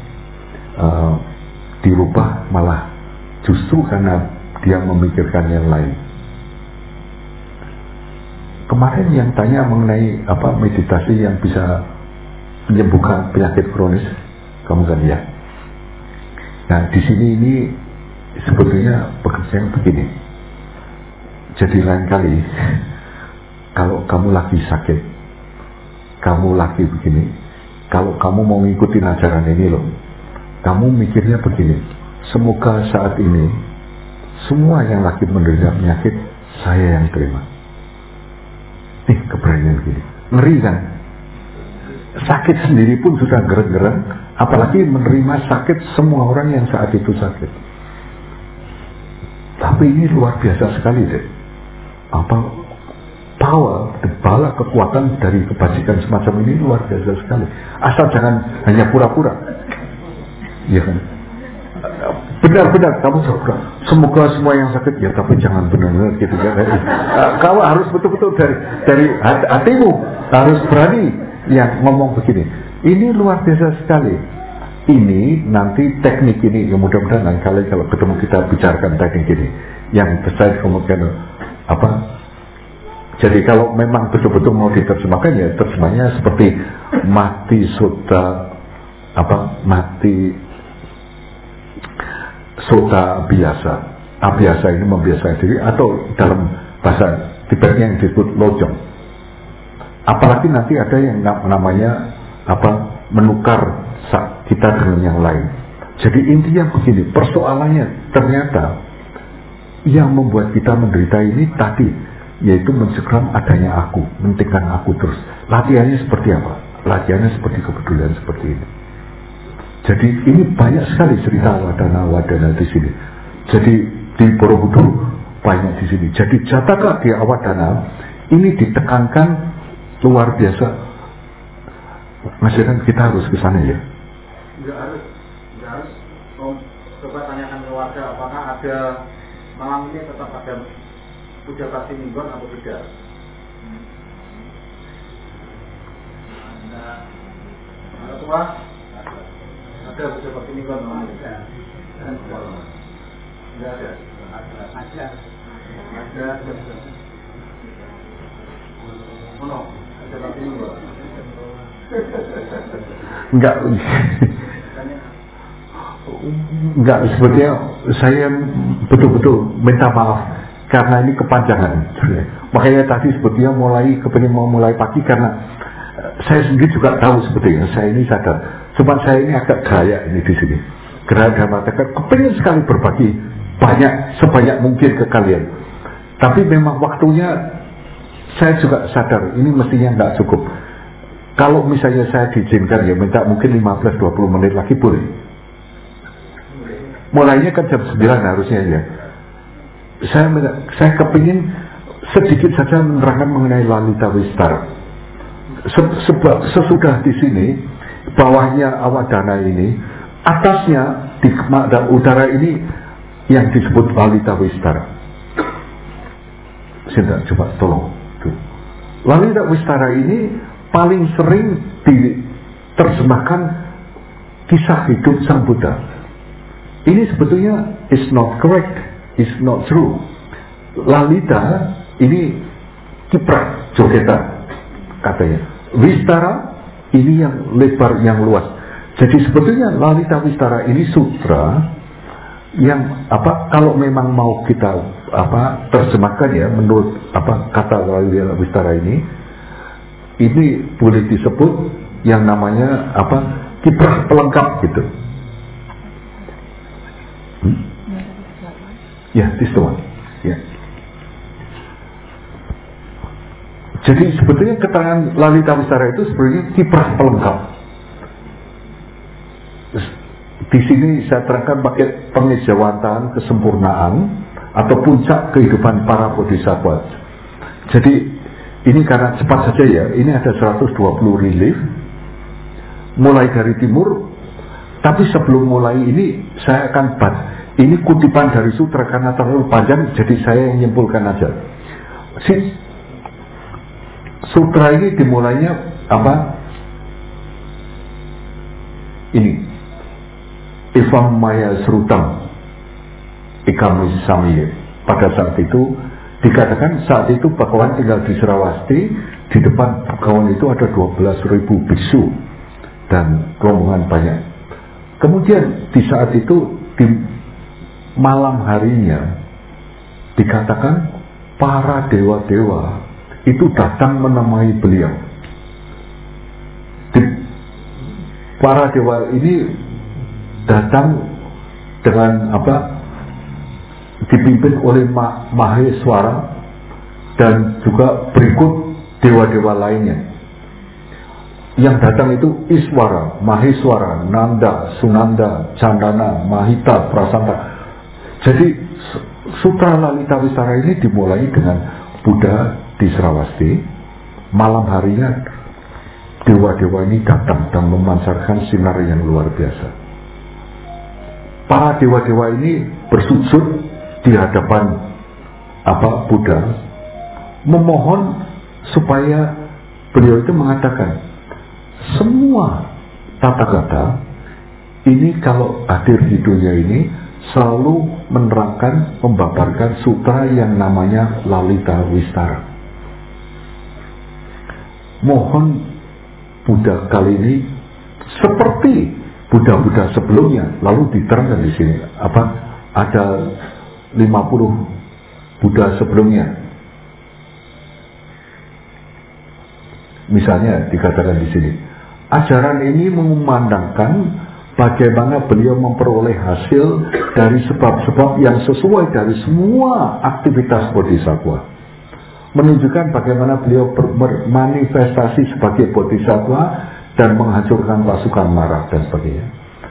dirubah, malah justru karena dia memikirkan yang lain. Kemarin yang tanya mengenai meditasi yang bisa menyembuhkan penyakit kronis, kamu kan ya. Nah di sini ini sebetulnya pekerjaan begini. Jadi lain kali kalau kamu lagi sakit, kamu lagi begini, kalau kamu mau ngikutin ajaran ini loh, kamu mikirnya begini, semoga saat ini semua yang lagi menderita penyakit saya yang terima. Keberanian gini, ngeri kan? Sakit sendiri pun sudah geren-geren, apalagi menerima sakit semua orang yang saat itu sakit. Tapi ini luar biasa sekali deh. Power, bala kekuatan dari kebajikan semacam ini luar biasa sekali. Asal jangan hanya pura-pura. Ya kan? Benar-benar kamu semoga semua yang sakit ya, tapi jangan benar-benar gitu kan. Kamu harus betul-betul dari hatimu harus berani yang ngomong begini. Ini luar biasa sekali. Ini nanti teknik ini, ya mudah-mudahan lain kali kalau ketemu kita bicarakan teknik ini. Yang besar kemudian jadi kalau memang betul-betul mau diterjemahkan ya terjemahnya seperti mati sota biasa. Biasa ini membiasakan diri, atau dalam bahasa Tibetnya yang disebut lojong. Apalagi nanti ada yang namanya menukar kita dengan yang lain. Jadi intinya begini, persoalannya ternyata yang membuat kita menderita ini tadi yaitu mencengkram adanya aku, mentingkan aku terus. Latihannya seperti apa? Latihannya seperti kepedulian seperti ini. Jadi ini banyak sekali cerita awadana di sini. Jadi di Borobudur banyak di sini. Jadi Jataka di awadana ini ditekankan luar biasa. Maksudnya kita harus ke sana ya. Enggak harus. Coba tanyakan ke warga apakah ada malam ini tetap ada puja pasti mingguan atau tidak. Ada tua? Ada puja pasti mingguan malam ini? Enggak ada. Ada. Oh, puja pasti mingguan. Enggak, sebetulnya saya betul-betul minta maaf karena ini kepanjangan. Makanya tadi sebetulnya kepengen mau mulai pagi karena saya sendiri juga tahu sebetulnya saya ini sadar. Cuma saya ini agak gaya ini di sini. Gerah dalam artian kepengen sekali berbagi sebanyak mungkin ke kalian. Tapi memang waktunya saya juga sadar ini mestinya enggak cukup. Kalau misalnya saya diizinkan ya minta mungkin 15-20 menit lagi boleh. Mulainya kan jam 9 harusnya ya. Saya kepingin sedikit saja menerangkan mengenai Lalita Wistara. Sesudah di sini bawahnya awadana ini, atasnya di utara ini yang disebut Lalita Wistara. Sini coba tolong. Tuh. Lalita Wistara ini paling sering diterjemahkan kisah hidup Sang Buddha. Ini sebetulnya is not correct, is not true. Lalita ini kiprah, jogetan katanya. Wistara ini yang lebar, yang luas. Jadi sebetulnya Lalita Wistara ini sutra yang kalau memang mau kita terjemahkan ya menurut kata Lalita Wistara ini boleh disebut yang namanya kiprah pelengkap gitu. Ya, this the one. Ya. Jadi sebetulnya keterangan Lalita Wistara itu sebenarnya kiprah pelengkap. Di sini saya terangkan pakai pengejawantahan kesempurnaan atau puncak kehidupan para bodhisattva. Jadi ini karena cepat saja ya, ini ada 120 relief mulai dari timur. Tapi sebelum mulai ini saya akan ini kutipan dari sutra karena terlalu panjang, jadi saya yang nyimpulkan aja. Sutra ini dimulainya ini Evam Maya Srutam Ikami Samiye. Pada saat itu dikatakan saat itu Bhagawan tinggal di Serawasti. Di depan Bhagawan itu ada 12.000 biksu dan rombongan banyak. Kemudian di saat itu di malam harinya dikatakan para dewa-dewa itu datang menemui beliau. Para dewa ini datang dengan dipimpin oleh Maheswara dan juga berikut dewa-dewa lainnya. Yang datang itu Iswara, Maheswara, Nanda, Sunanda, Chandana, Mahita, Prasanta. Jadi sutra Lalita Wistara ini dimulai dengan Buddha di Serawasti. Malam harinya dewa-dewa ini datang dan memancarkan sinar yang luar biasa. Para dewa-dewa ini bersujud di hadapan Buddha, memohon supaya beliau itu mengatakan semua Tathagata ini kalau hadir di dunia ini selalu menerangkan, membabarkan sutra yang namanya Lalita Wistara. Mohon Buddha kali ini seperti Buddha-Buddha sebelumnya, lalu diterangkan di sini ada 50 Buddha sebelumnya. Misalnya dikatakan di sini, ajaran ini mengumandangkan bagaimana beliau memperoleh hasil dari sebab-sebab yang sesuai dari semua aktivitas bodhisattva. menunjukkan bagaimana beliau bermanifestasi sebagai bodhisattva dan menghancurkan pasukan marah dan sebagainya.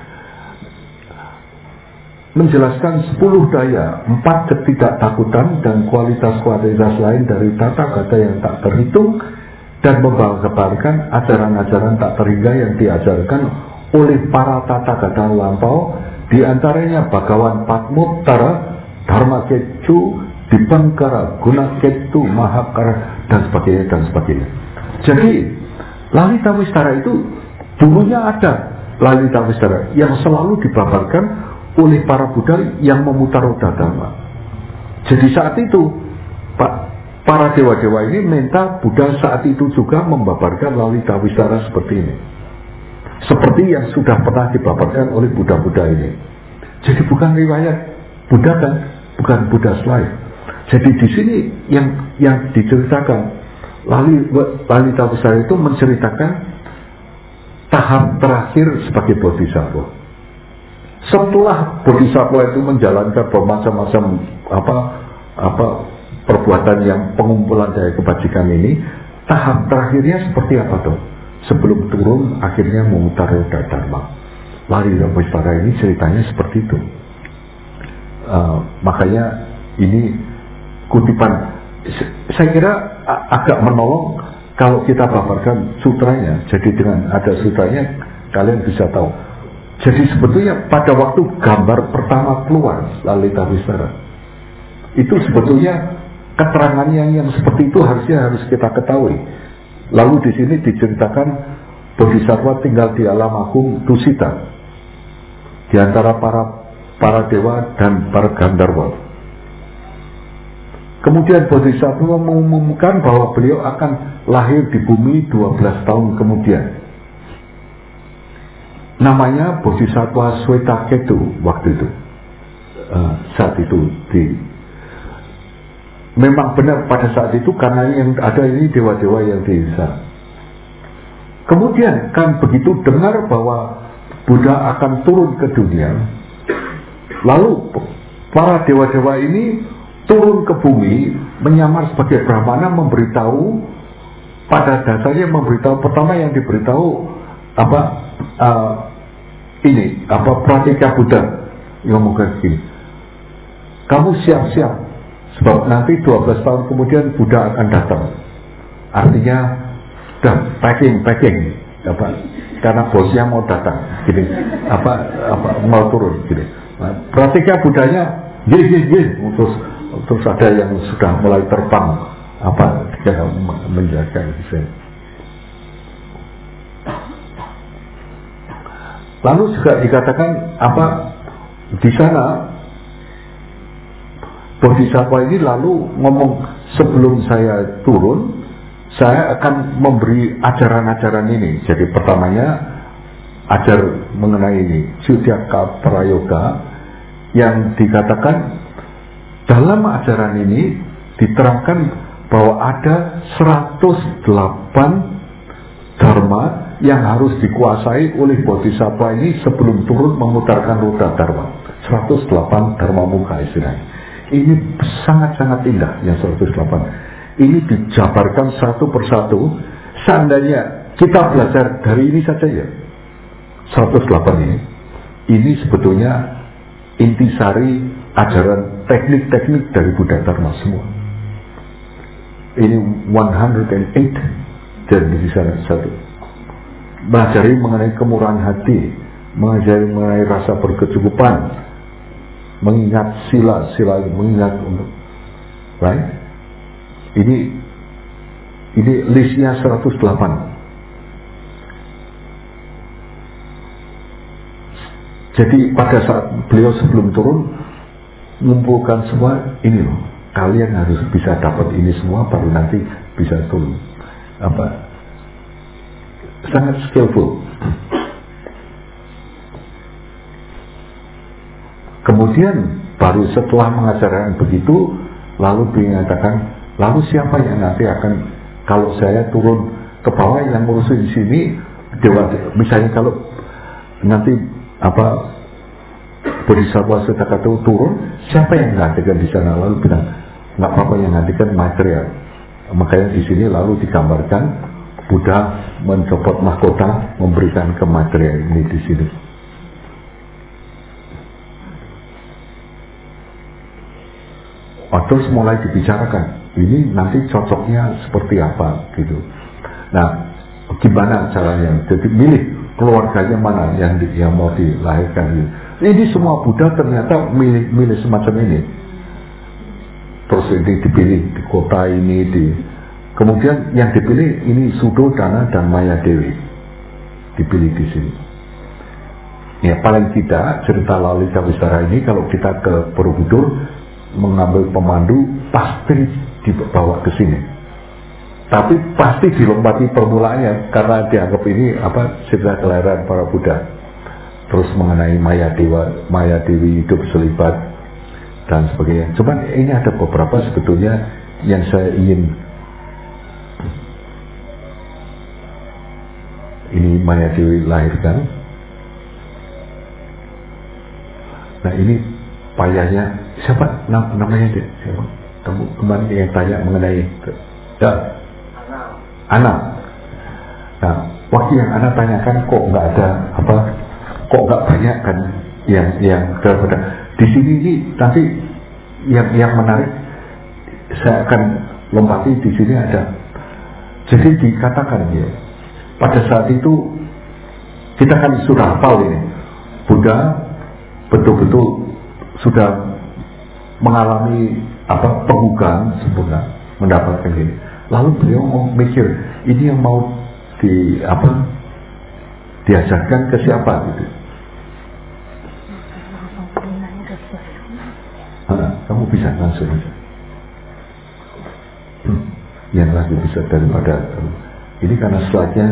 Menjelaskan 10 daya, 4 ketidaktakutan dan kualitas-kualitas lain dari tata kata yang tak terhitung, dan membabarkan ajaran-ajaran tak terhingga yang diajarkan oleh para tata kata lampau, di antaranya Bhagawan Padmuttara, Dharma Ketu, Dipangkara, Guna Ketu, Mahakara, dan sebagainya, dan sebagainya. Jadi Lalita Wistara itu dulunya ada Lalita Wistara yang selalu dibabarkan oleh para Buddha yang memutar roda Dharma. Jadi saat itu para dewa-dewa ini minta Buddha saat itu juga membabarkan Lalita Wistara seperti ini, seperti yang sudah pernah dibabarkan oleh Buddha-Buddha ini. Jadi bukan riwayat Buddha kan, bukan Buddha's life. Jadi di sini yang diceritakan Lalita Wistara itu menceritakan tahap terakhir sebagai bodhisattva. Setelah bodhisattva itu menjalankan bermacam-macam perbuatan yang pengumpulan daya kebajikan ini, tahap terakhirnya seperti apa tuh? Sebelum turun akhirnya memutar roda Dharma. Lalita Wistara ini ceritanya seperti itu. Makanya ini kutipan, saya kira agak menolong kalau kita paparkan sutranya. Jadi dengan ada sutranya kalian bisa tahu. Jadi sebetulnya pada waktu gambar pertama keluar Lalita Wistara, itu sebetulnya keterangannya yang seperti itu harus kita ketahui. Lalu di sini diceritakan bodhisattva tinggal di alam agung Tusita di antara para dewa dan para Gandharwa. Kemudian bodhisattva mengumumkan bahwa beliau akan lahir di bumi 12 tahun kemudian. Namanya Bodhisattva Swetaketu waktu itu. Saat itu memang benar pada saat itu, karena yang ada ini dewa-dewa yang desa. Kemudian kan begitu dengar bahwa Buddha akan turun ke dunia, lalu para dewa-dewa ini turun ke bumi menyamar sebagai Brahmana, memberitahu, pada dasarnya memberitahu, pertama yang diberitahu Pratika Buddha yang ngomong begini, kamu siap-siap sebab nanti 12 tahun kemudian Buddha akan datang. Artinya sudah packing karena bosnya mau datang gini, mau turun gini. Nah, Pratika Buddhanya terus ada yang sudah mulai terbang menjaga saya. Lalu juga dikatakan di sana bodhisattva ini lalu ngomong, sebelum saya turun saya akan memberi ajaran-ajaran ini. Jadi pertamanya ajar mengenai ini Sutyaka Prayoga, yang dikatakan dalam ajaran ini diterangkan bahwa ada 108 dharma yang harus dikuasai oleh bodhisattva ini sebelum turun memutarkan roda Dharma. 108 dharma muka istilahnya. Ini sangat-sangat indah yang 108. Ini dijabarkan satu persatu. Seandainya kita belajar dari ini saja ya, 108 ini sebetulnya intisari ajaran teknik-teknik dari Buddha Dharma semua. Ini 108 dan di sana satu. Mengajari mengenai kemurahan hati, mengajari mengenai rasa berkecukupan, mengingat sila-sila, mengingat untuk right? Ini listnya 108. Jadi pada saat beliau sebelum turun mengumpulkan semua ini loh, kalian harus bisa dapat ini semua baru nanti bisa turun. Sangat skillful. Kemudian baru setelah mengajarkan begitu, lalu dinyatakan, lalu siapa yang nanti akan, kalau saya turun ke bawah yang ngurusin di sini dewa, misalnya kalau nanti bodhisattva Swetaketu turun, siapa yang menggantikan di sana? Lalu bilang, nggak apa-apa, yang gantikan material. Makanya di sini lalu digambarkan Buddha mencopot mahkota, memberikan ke materia ini di sini. Terus mulai dibicarakan, ini nanti cocoknya seperti apa gitu. Nah, gimana caranya? Jadi milih keluarganya mana yang mau dilahirkan gitu. Ini semua Buddha ternyata milih semacam ini. Terus ini dipilih di kota ini, kemudian yang dipilih ini Suddhodana dan Maya Dewi dipilih di sini. Ya paling tidak cerita Lalita Wisara ini kalau kita ke Borobudur mengambil pemandu pasti dibawa ke sini. Tapi pasti dilompati permulaannya karena dianggap ini cerita kelahiran para Buddha. Terus mengenai Maya Dewi hidup selibat dan sebagainya. Cuman ini ada beberapa sebetulnya yang saya ingin. Ini Maya Dewi lahirkan. Nah ini payahnya siapa namanya dia? Siapa? Kamu kemarin yang tanya mengenai ya, Ana. Nah waktu yang Ana tanyakan kok nggak ada kok nggak banyak kan yang terhadap di sini ini nanti yang menarik saya akan lompati di sini ada. Jadi dikatakan ya pada saat itu kita kan sudah hafal ini Buddha betul-betul sudah mengalami pembukaan sempurna mendapatkan ini. Lalu beliau mau mikir ini yang mau diajarkan ke siapa gitu. Kamu bisa langsung aja. Yang lagi bisa daripada ini karena slide-nya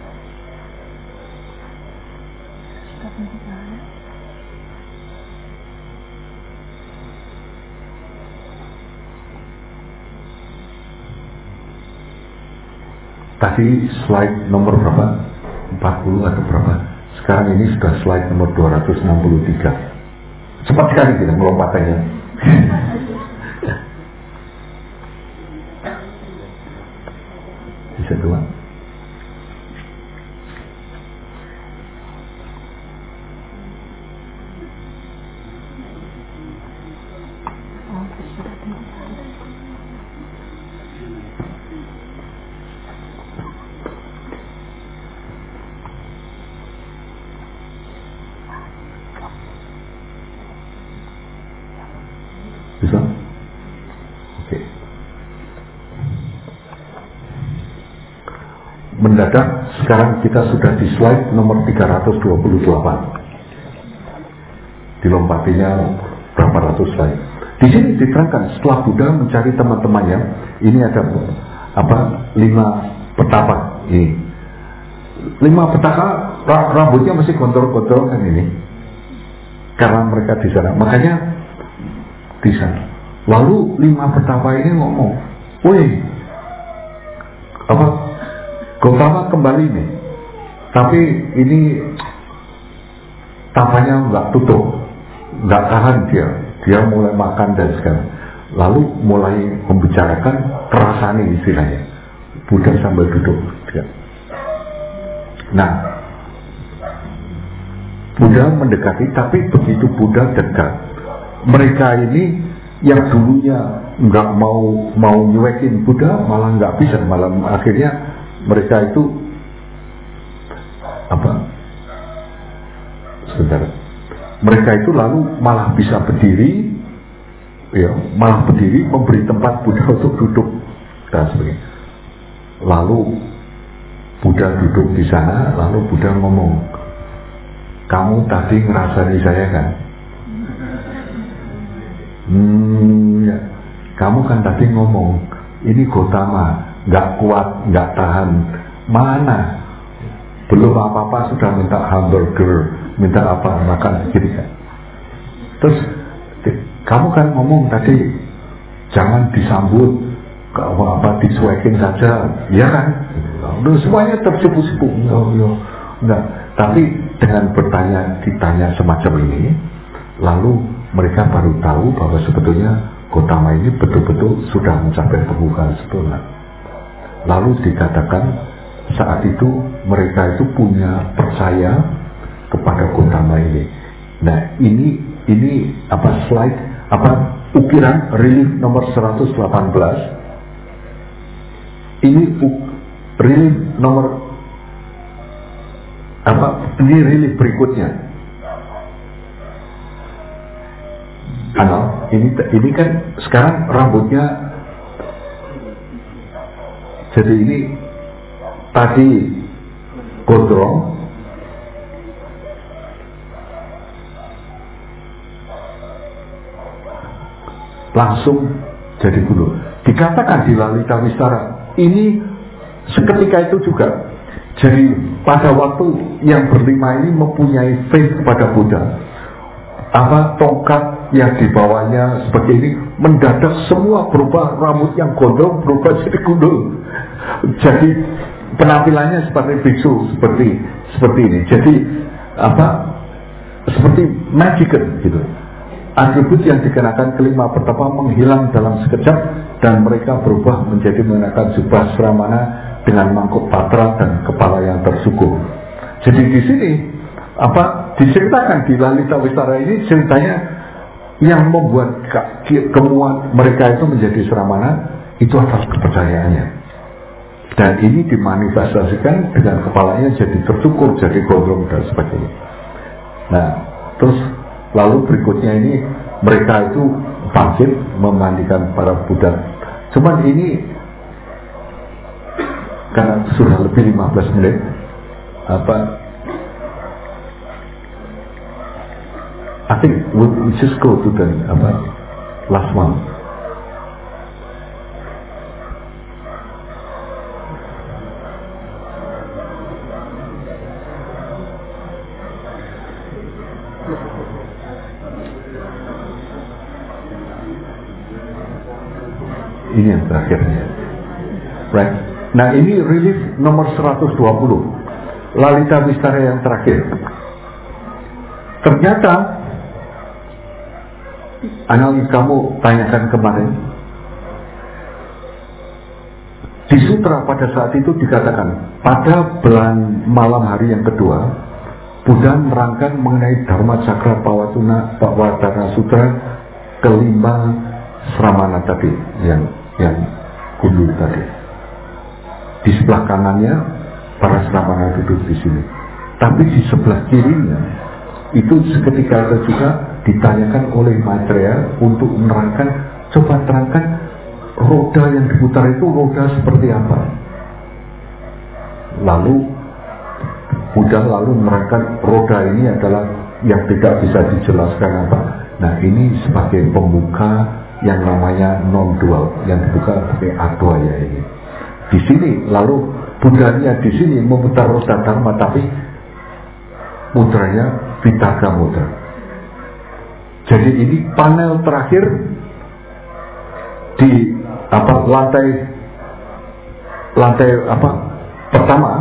tadi slide nomor berapa? 40 atau berapa? Sekarang ini sudah slide nomor 263. Cepat sekali kita melompatannya. Bisa dua. Bisa? Oke. Mendadak sekarang kita sudah di slide nomor 328. Dilompatinya berapa ratus slide. Di sini diterangkan setelah Buddha mencari teman-temannya, ini ada 5 petapa ini. 5 petaka rambutnya masih kontrol kan ini. Karena mereka di sana. Makanya di sana. Lalu 5 petapa ini ngomong, "Woi, Gautama kembali nih. Tapi ini tapanya nggak tutup, nggak tahan dia mulai makan dan segala. Lalu mulai membicarakan terasani istilahnya. Buddha sambil duduk. Nah, Buddha mendekati, tapi begitu Buddha dekat, mereka ini yang dulunya nggak mau nyuekin Buddha malah nggak bisa, malah akhirnya mereka itu mereka itu lalu malah bisa berdiri, memberi tempat Buddha untuk duduk dan sebagainya. Lalu Buddha duduk di sana, lalu Buddha ngomong, "Kamu tadi ngerasani saya kan? Ya. Kamu kan tadi ngomong, ini Gautama nggak kuat, nggak tahan. Mana? Belum apa-apa sudah minta hamburger, minta apa makan gitu kan. Terus kamu kan ngomong tadi jangan disambut, dicuekin saja, ya kan? Udah semuanya tersipu-sipu. Enggak. Tapi dengan ditanya semacam ini, lalu mereka baru tahu bahwa sebetulnya Gautama ini betul-betul sudah mencapai pembukaan sempurna. Lalu dikatakan saat itu mereka itu punya percaya kepada Gautama ini. Nah ini slide ukiran relief nomor 118. Ini relief nomor ini relief berikutnya. Ini kan sekarang rambutnya, jadi ini tadi gondrong, langsung jadi gundul. Dikatakan di Lalita Wistara ini seketika itu juga. Jadi pada waktu yang berlima ini mempunyai faith kepada Buddha, tongkat yang dibawanya seperti ini mendadak semua berubah, rambut yang gondrong berubah jadi gundul. Jadi penampilannya seperti biksu, seperti ini. Jadi seperti magical gitu. Atribut yang dikenakan kelima pertama menghilang dalam sekejap dan mereka berubah menjadi mengenakan jubah Sramana dengan mangkuk patra dan kepala yang tersukup. Jadi di sini diceritakan di Lalita Wistara ini ceritanya yang membuat kemuan mereka itu menjadi Sramana itu atas kepercayaannya. Dan ini dimanifestasikan dengan kepalanya jadi tercukur, jadi gondrong dan sebagainya. Nah, terus lalu berikutnya ini mereka itu bangkit memandikan para Buddha. Cuman ini karena sudah lebih 15 menit I think we just go to the last one. Ini yang terakhirnya, right? Nah ini relief nomor 120, Lalita Wistara yang terakhir. Ternyata analis kamu tanyakan kemarin, di sutra pada saat itu dikatakan pada bulan malam hari yang kedua Buddha menerangkan mengenai Dharma Cakra Pawatana Sutra kelima Sramana tadi yang gundul tadi. Di sebelah kanannya para Sramana duduk di sini, tapi di sebelah kirinya itu seketika itu juga ditanyakan oleh Maitreya untuk menerangkan, coba terangkan roda yang diputar itu roda seperti apa. Lalu Buddha menerangkan roda ini adalah yang tidak bisa dijelaskan apa. Nah ini sebagai pembuka yang namanya non-dual, yang dibuka sebagai advaya ini. Di sini lalu Buddhanya di sini memutar roda Dharma, tapi mudranya Vitaka Mudra. Jadi ini panel terakhir di lantai pertama.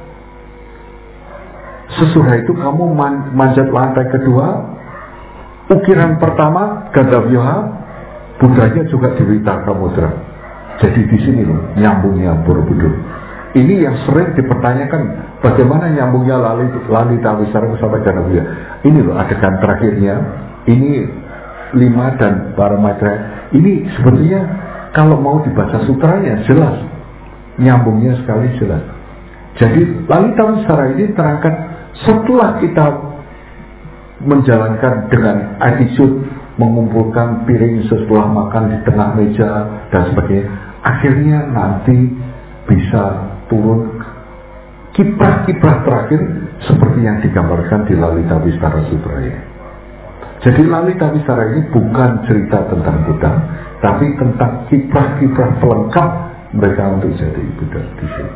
Sesudah itu kamu manjat lantai kedua, ukiran pertama Gandavyoha, Buddhanya juga di Vitaka Mudra. Jadi di sini loh nyambungnya Borobudur. Ini yang sering dipertanyakan, bagaimana nyambungnya Lalita Wistara sampai Gandavyoha. Ini loh adegan terakhirnya. Ini 5 dan para Maitreya. Ini sebetulnya kalau mau dibaca sutranya jelas, nyambungnya sekali jelas. Jadi Lalita Wistara ini terangkan setelah kita menjalankan dengan attitude, mengumpulkan piring setelah makan di tengah meja dan sebagainya, akhirnya nanti bisa turun kiprah-kiprah terakhir seperti yang digambarkan di Lalita Wistara Sutra ini. Jadi Lalita Wistara ini bukan cerita tentang Buddha, tapi tentang kiprah-kiprah pelengkap mereka untuk jadi Buddha di sini.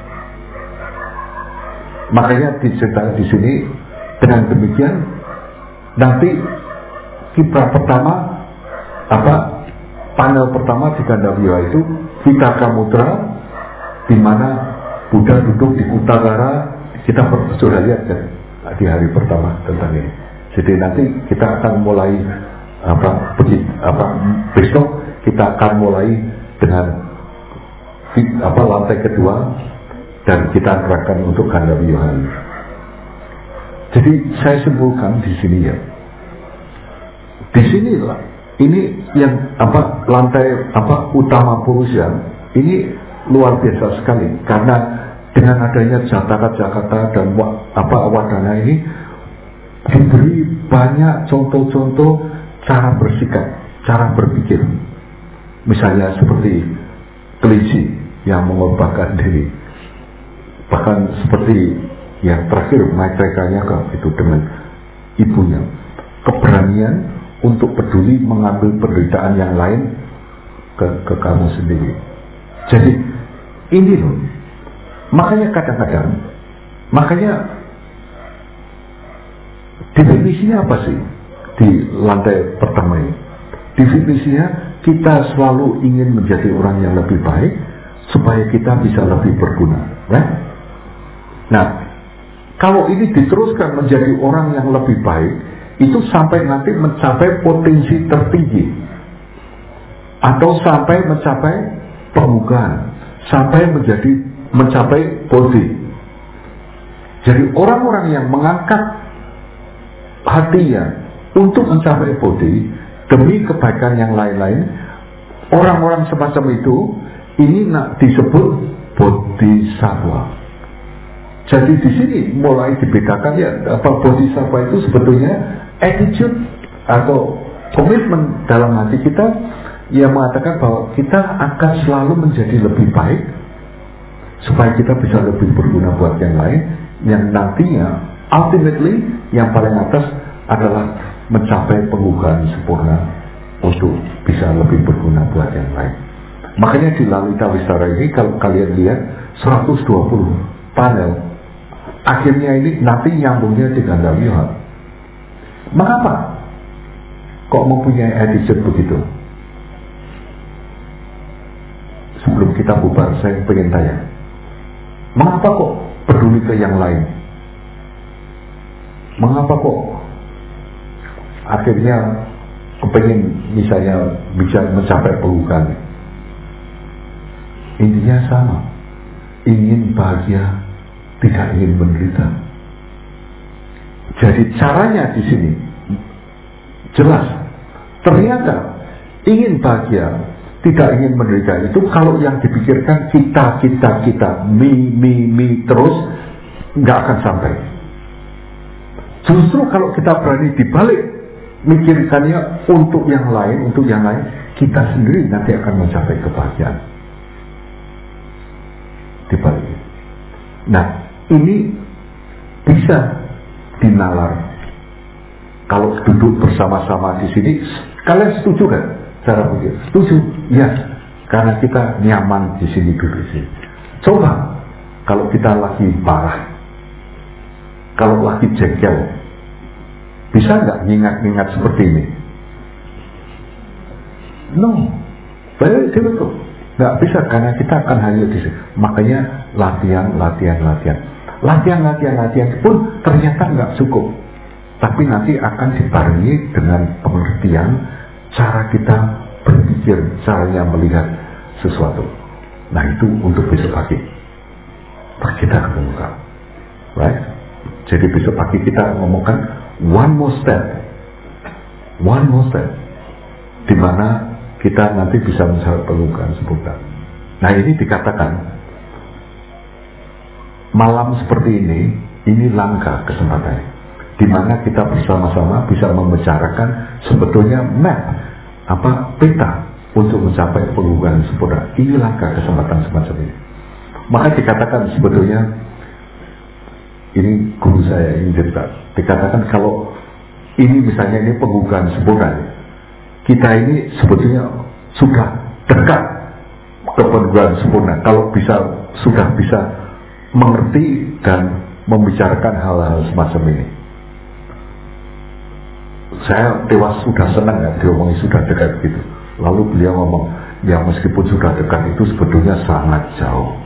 Makanya diceritakan di sini dengan demikian nanti kiprah pertama panel pertama di Gandavyoha itu Vitaka Mudra, di mana Buddha duduk di Utagara. Kita sudah lihat kan di hari pertama tentang ini. Jadi nanti kita akan mulai besok kita akan mulai dengan lantai kedua, dan kita terangkan untuk ganda Yohanes. Jadi saya simpulkan di sini ya. Di sinilah ini yang lantai utama Purusya ini luar biasa sekali, karena dengan adanya Jataka dan Wadana ini diberi banyak contoh-contoh cara bersikap, cara berpikir. Misalnya seperti kelinci yang mengorbankan diri, bahkan seperti yang terakhir Maitreya itu dengan ibunya, keberanian untuk peduli mengambil penderitaan yang lain ke kamu sendiri. Jadi ini loh, makanya kadang-kadang, definisinya apa sih di lantai pertama ini? Definisinya kita selalu ingin menjadi orang yang lebih baik supaya kita bisa lebih berguna, right? Nah, kalau ini diteruskan menjadi orang yang lebih baik, itu sampai nanti mencapai potensi tertinggi, atau sampai mencapai pembukaan, sampai mencapai bodi. Jadi orang-orang yang mengangkat hatinya untuk mencapai bodi demi kebaikan yang lain-lain, orang-orang semacam itu ini disebut bodhisattva. Jadi di sini mulai dibedakan ya, bodhisattva itu sebetulnya attitude atau komitmen dalam hati kita yang mengatakan bahwa kita akan selalu menjadi lebih baik supaya kita bisa lebih berguna buat yang lain, yang nantinya ultimately yang paling atas adalah mencapai penggugahan sempurna untuk bisa lebih berguna buat yang lain. Makanya di Lalita Vistara ini kalau kalian lihat 120 panel, akhirnya ini nanti nyambungnya di Ganda Yohanes. Mengapa kok mempunyai attitude begitu? Sebelum kita bubar, saya ingin tanya, mengapa kok peduli ke yang lain? Mengapa kok akhirnya kepengen misalnya bisa mencapai penggugahan? Intinya sama, ingin bahagia, tidak ingin menderita. Jadi caranya di sini jelas. Ternyata ingin bahagia, tidak ingin menderita itu kalau yang dipikirkan kita, me terus, nggak akan sampai. Justru kalau kita berani dibalik mikirkannya untuk yang lain, kita sendiri nanti akan mencapai kebahagiaan. Dibalik. Nah, ini bisa dinalar. Kalau duduk bersama-sama di sini, kalian setuju kan cara pikir? Setuju? Ya, karena kita nyaman di sini duduk di sini. Coba kalau kita lagi marah, kalau lagi jengkel, bisa nggak ngingat-ngingat seperti ini? No, very difficult. Nggak bisa, karena kita akan hanya di sini. Makanya latihan pun ternyata nggak cukup, tapi nanti akan dibarengi dengan pengertian cara kita berpikir, caranya melihat sesuatu. Nah, itu untuk besok pagi kita ngomongkan, right? Jadi besok pagi kita ngomongkan one more step, di mana kita nanti bisa mencapai penggugahan sempurna. Nah, ini dikatakan malam seperti ini langka kesempatan, di mana kita bersama-sama bisa membicarakan sebetulnya peta untuk mencapai penggugahan sempurna. Ini langka kesempatan semacam ini. Maka dikatakan sebetulnya, ini guru saya ini dikatakan kalau ini misalnya ini penggugahan sempurna, kita ini sebetulnya sudah dekat ke penggugahan sempurna kalau sudah bisa mengerti dan membicarakan hal-hal semacam ini. Saya tewas sudah senang ya diomongi sudah dekat gitu. Lalu beliau ngomong, ya meskipun sudah dekat itu sebetulnya sangat jauh.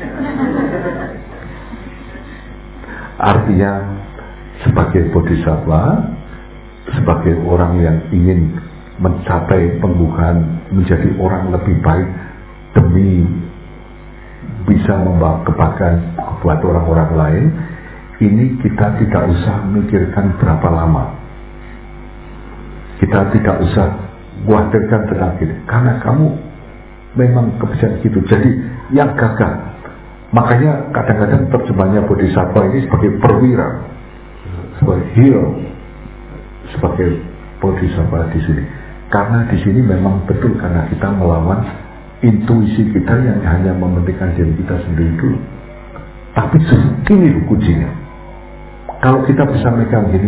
Artinya sebagai bodhisattva, sebagai orang yang ingin mencapai penggugahan menjadi orang lebih baik demi bisa membawa kebahagiaan buat orang-orang lain, ini kita tidak usah mikirkan berapa lama. Kita tidak usah khawatirkan tentang ini, karena kamu memang kebiasaan gitu. Jadi yang gagal, makanya kadang-kadang terjemahnya bodhisattva ini sebagai perwira, sebagai hero, sebagai bodhisattva di sini. Karena di sini memang betul, karena kita melawan intuisi kita yang hanya mementingkan diri kita sendiri dulu. Tapi ini kuncinya. Kalau kita bisa megang gini,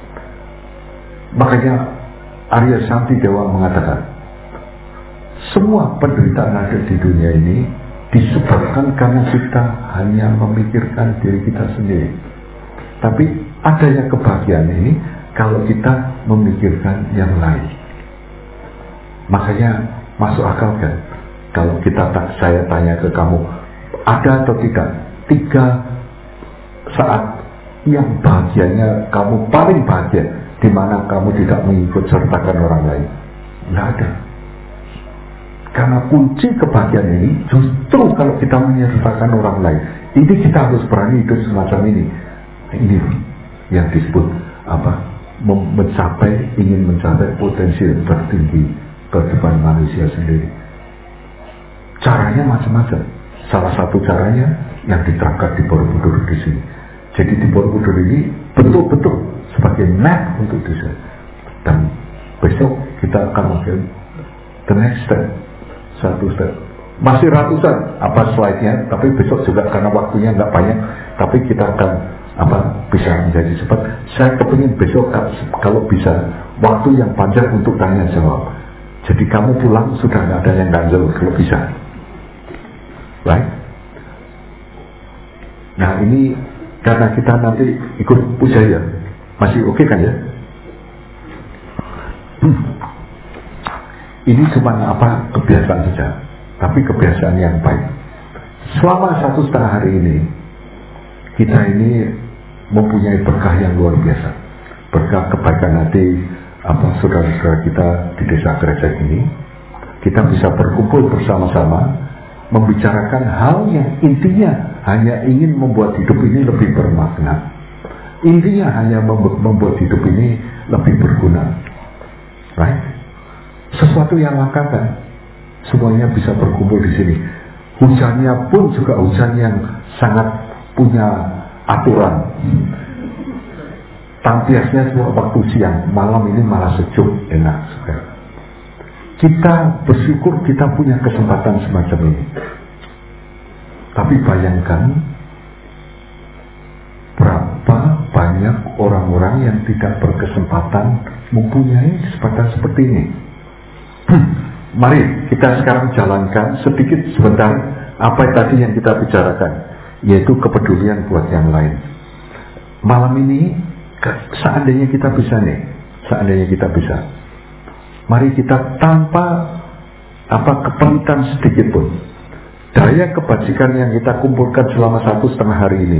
makanya Arya Shanti Dewa mengatakan, semua penderitaan ada di dunia ini disebabkan karena kita hanya memikirkan diri kita sendiri. Tapi adanya kebahagiaan ini kalau kita memikirkan yang lain. Makanya masuk akal kan? Kalau saya tanya ke kamu, ada atau tidak 3 saat yang bahagianya kamu paling bahagia, di mana kamu tidak mengikut sertakan orang lain? Nggak ada. Karena kunci kebahagiaan ini justru kalau kita menyertakan orang lain. Ini kita harus berani hidup semacam ini. Ini yang disebut ingin mencapai potensi tertinggi kehidupan manusia sendiri. Caranya macam-macam. Salah satu caranya yang diterangkan di Borobudur di sini. Jadi di Borobudur ini betul-betul sebagai map untuk desa. Dan besok kita akan mungkin the next step, satu step. Masih ratusan slide-nya, tapi besok juga karena waktunya nggak banyak, tapi kita akan bisa menjadi cepat. Saya kepingin besok kalau bisa waktu yang panjang untuk tanya jawab. Jadi kamu pulang sudah nggak ada yang ganjel kalau bisa, right? Nah ini karena kita nanti ikut puja ya, masih oke kan ya? Ini cuma kebiasaan saja, tapi kebiasaan yang baik. Selama 1,5 hari ini, kita ini mempunyai berkah yang luar biasa. Berkah kebaikan hati saudara-saudara kita di desa Gresik ini. Kita bisa berkumpul bersama-sama, membicarakan hal yang intinya hanya ingin membuat hidup ini lebih bermakna. Intinya hanya membuat hidup ini lebih berguna, right? Sesuatu yang langka kan, semuanya bisa berkumpul di sini. Hujannya pun juga hujan yang sangat punya aturan. Tampiasnya cuma waktu siang, malam ini malah sejuk, enak sekali. Kita bersyukur kita punya kesempatan semacam ini. Tapi bayangkan berapa banyak orang-orang yang tidak berkesempatan mempunyai kesempatan seperti ini. Mari kita sekarang jalankan sedikit sebentar apa tadi yang kita bicarakan, yaitu kepedulian buat yang lain. Malam ini seandainya kita bisa, mari kita tanpa kepahitan sedikit pun, daya kebajikan yang kita kumpulkan selama 1,5 hari ini,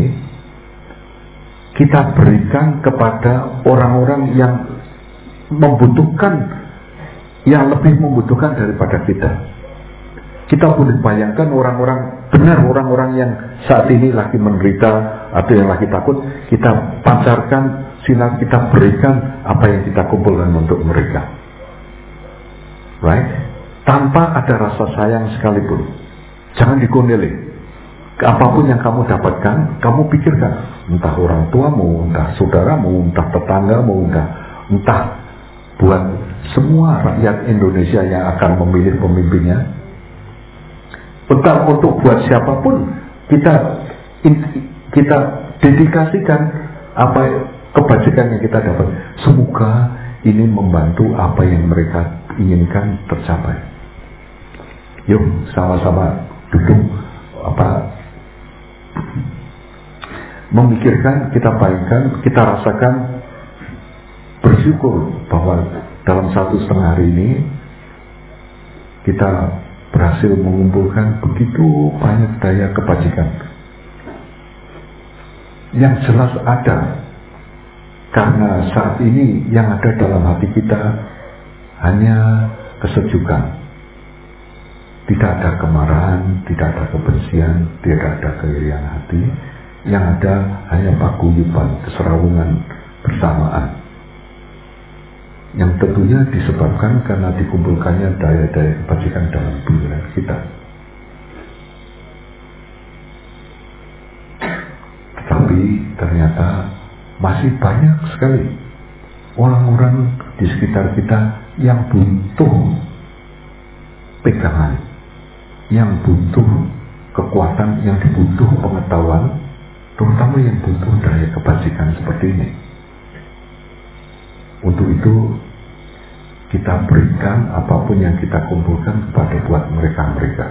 kita berikan kepada orang-orang yang membutuhkan, yang lebih membutuhkan daripada kita. Kita boleh bayangkan orang-orang yang saat ini lagi menderita atau yang lagi takut, kita pancarkan sinar, kita berikan apa yang kita kumpulkan untuk mereka, right? Tanpa ada rasa sayang sekalipun. Jangan dikondeli. Apapun yang kamu dapatkan, kamu pikirkan, entah orang tuamu, entah saudaramu, entah tetanggamu, entah buat semua rakyat Indonesia yang akan memilih pemimpinnya. Entah untuk buat siapapun, kita dedikasikan kebajikan yang kita dapat. Semoga ini membantu apa yang mereka inginkan tercapai. Yuk sama-sama duduk, memikirkan, kita bayangkan, kita rasakan, bersyukur bahwa dalam 1,5 hari ini kita berhasil mengumpulkan begitu banyak daya kebajikan yang jelas ada. Karena saat ini yang ada dalam hati kita hanya kesejukan, Tidak ada kemarahan, tidak ada kebencian, tidak ada keirian hati. Yang ada hanya paguyuban, keserawungan bersamaan. Yang tentunya disebabkan karena dikumpulkannya daya-daya kebajikan dalam pikiran kita. Tetapi ternyata masih banyak sekali orang-orang di sekitar kita yang butuh pegangan, yang butuh kekuatan, yang butuh pengetahuan, terutama yang butuh daya kebajikan seperti ini. Untuk itu kita berikan apapun yang kita kumpulkan kepada buat mereka-mereka.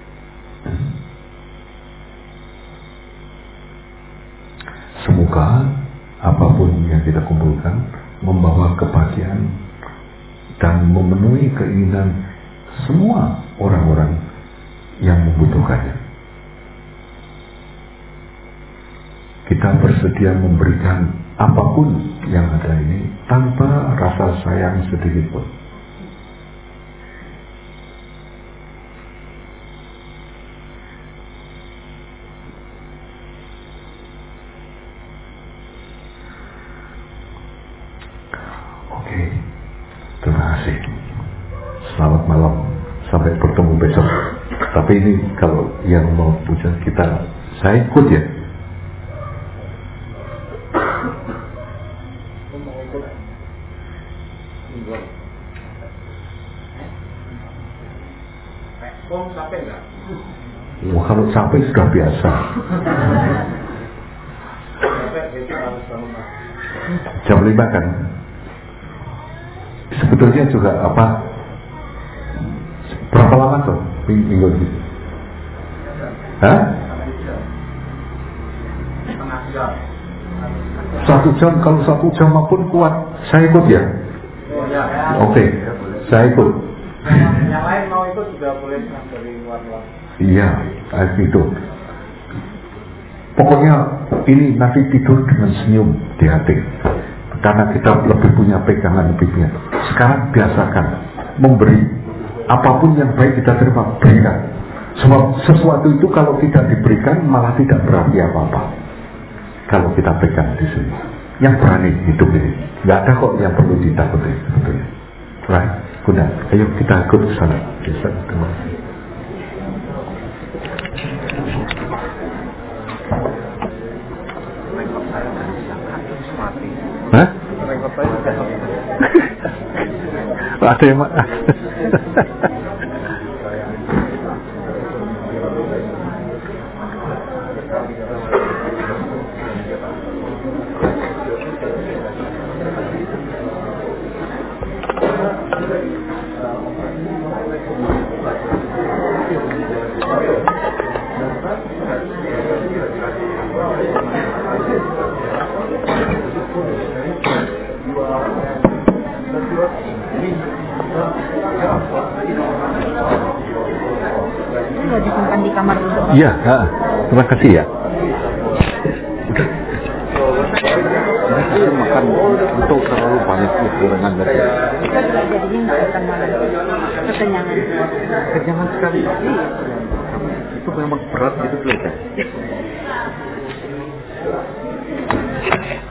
Semoga apapun yang kita kumpulkan membawa kebahagiaan dan memenuhi keinginan semua orang-orang yang membutuhkannya. Kita bersedia memberikan apapun yang ada ini tanpa rasa sayang sedikit pun. Oke, terima kasih. Selamat malam, sampai bertemu besok. Tapi ini kalau yang mau puja kita, saya ikut ya. Wah, kalau capek sudah biasa. Jam 5 kan. Sebetulnya juga apa? Berapa lama tuh minggu ini? Hah? 1 jam. Kalau 1 jam pun kuat, saya ikut ya. Oke, saya ikut. Yang lain mau ikut juga boleh dari luar-luar. Iya, itu. Pokoknya ini nanti tidur dengan senyum di hati. Karena kita lebih punya pegangan, lebih punya. Sekarang biasakan memberi. Apapun yang baik kita terima, berikan. Sebab sesuatu itu kalau tidak diberikan malah tidak berarti apa-apa. Kalau kita pegang di sini, yang berani hidup ini, nggak ada kok yang perlu ditakuti sebetulnya. Right? Kuda, ayo kita ikut ke sana. Bisa, terima kasih. Hah? Ada yang disimpan di kamar dulu. Iya, terima kasih ya. Udah makan untuk terlalu banyak gorengan tadi. Jadinya nggak akan malam. Kekenyangan. Kekenyangan sekali. Itu memang berat gitu loh kan.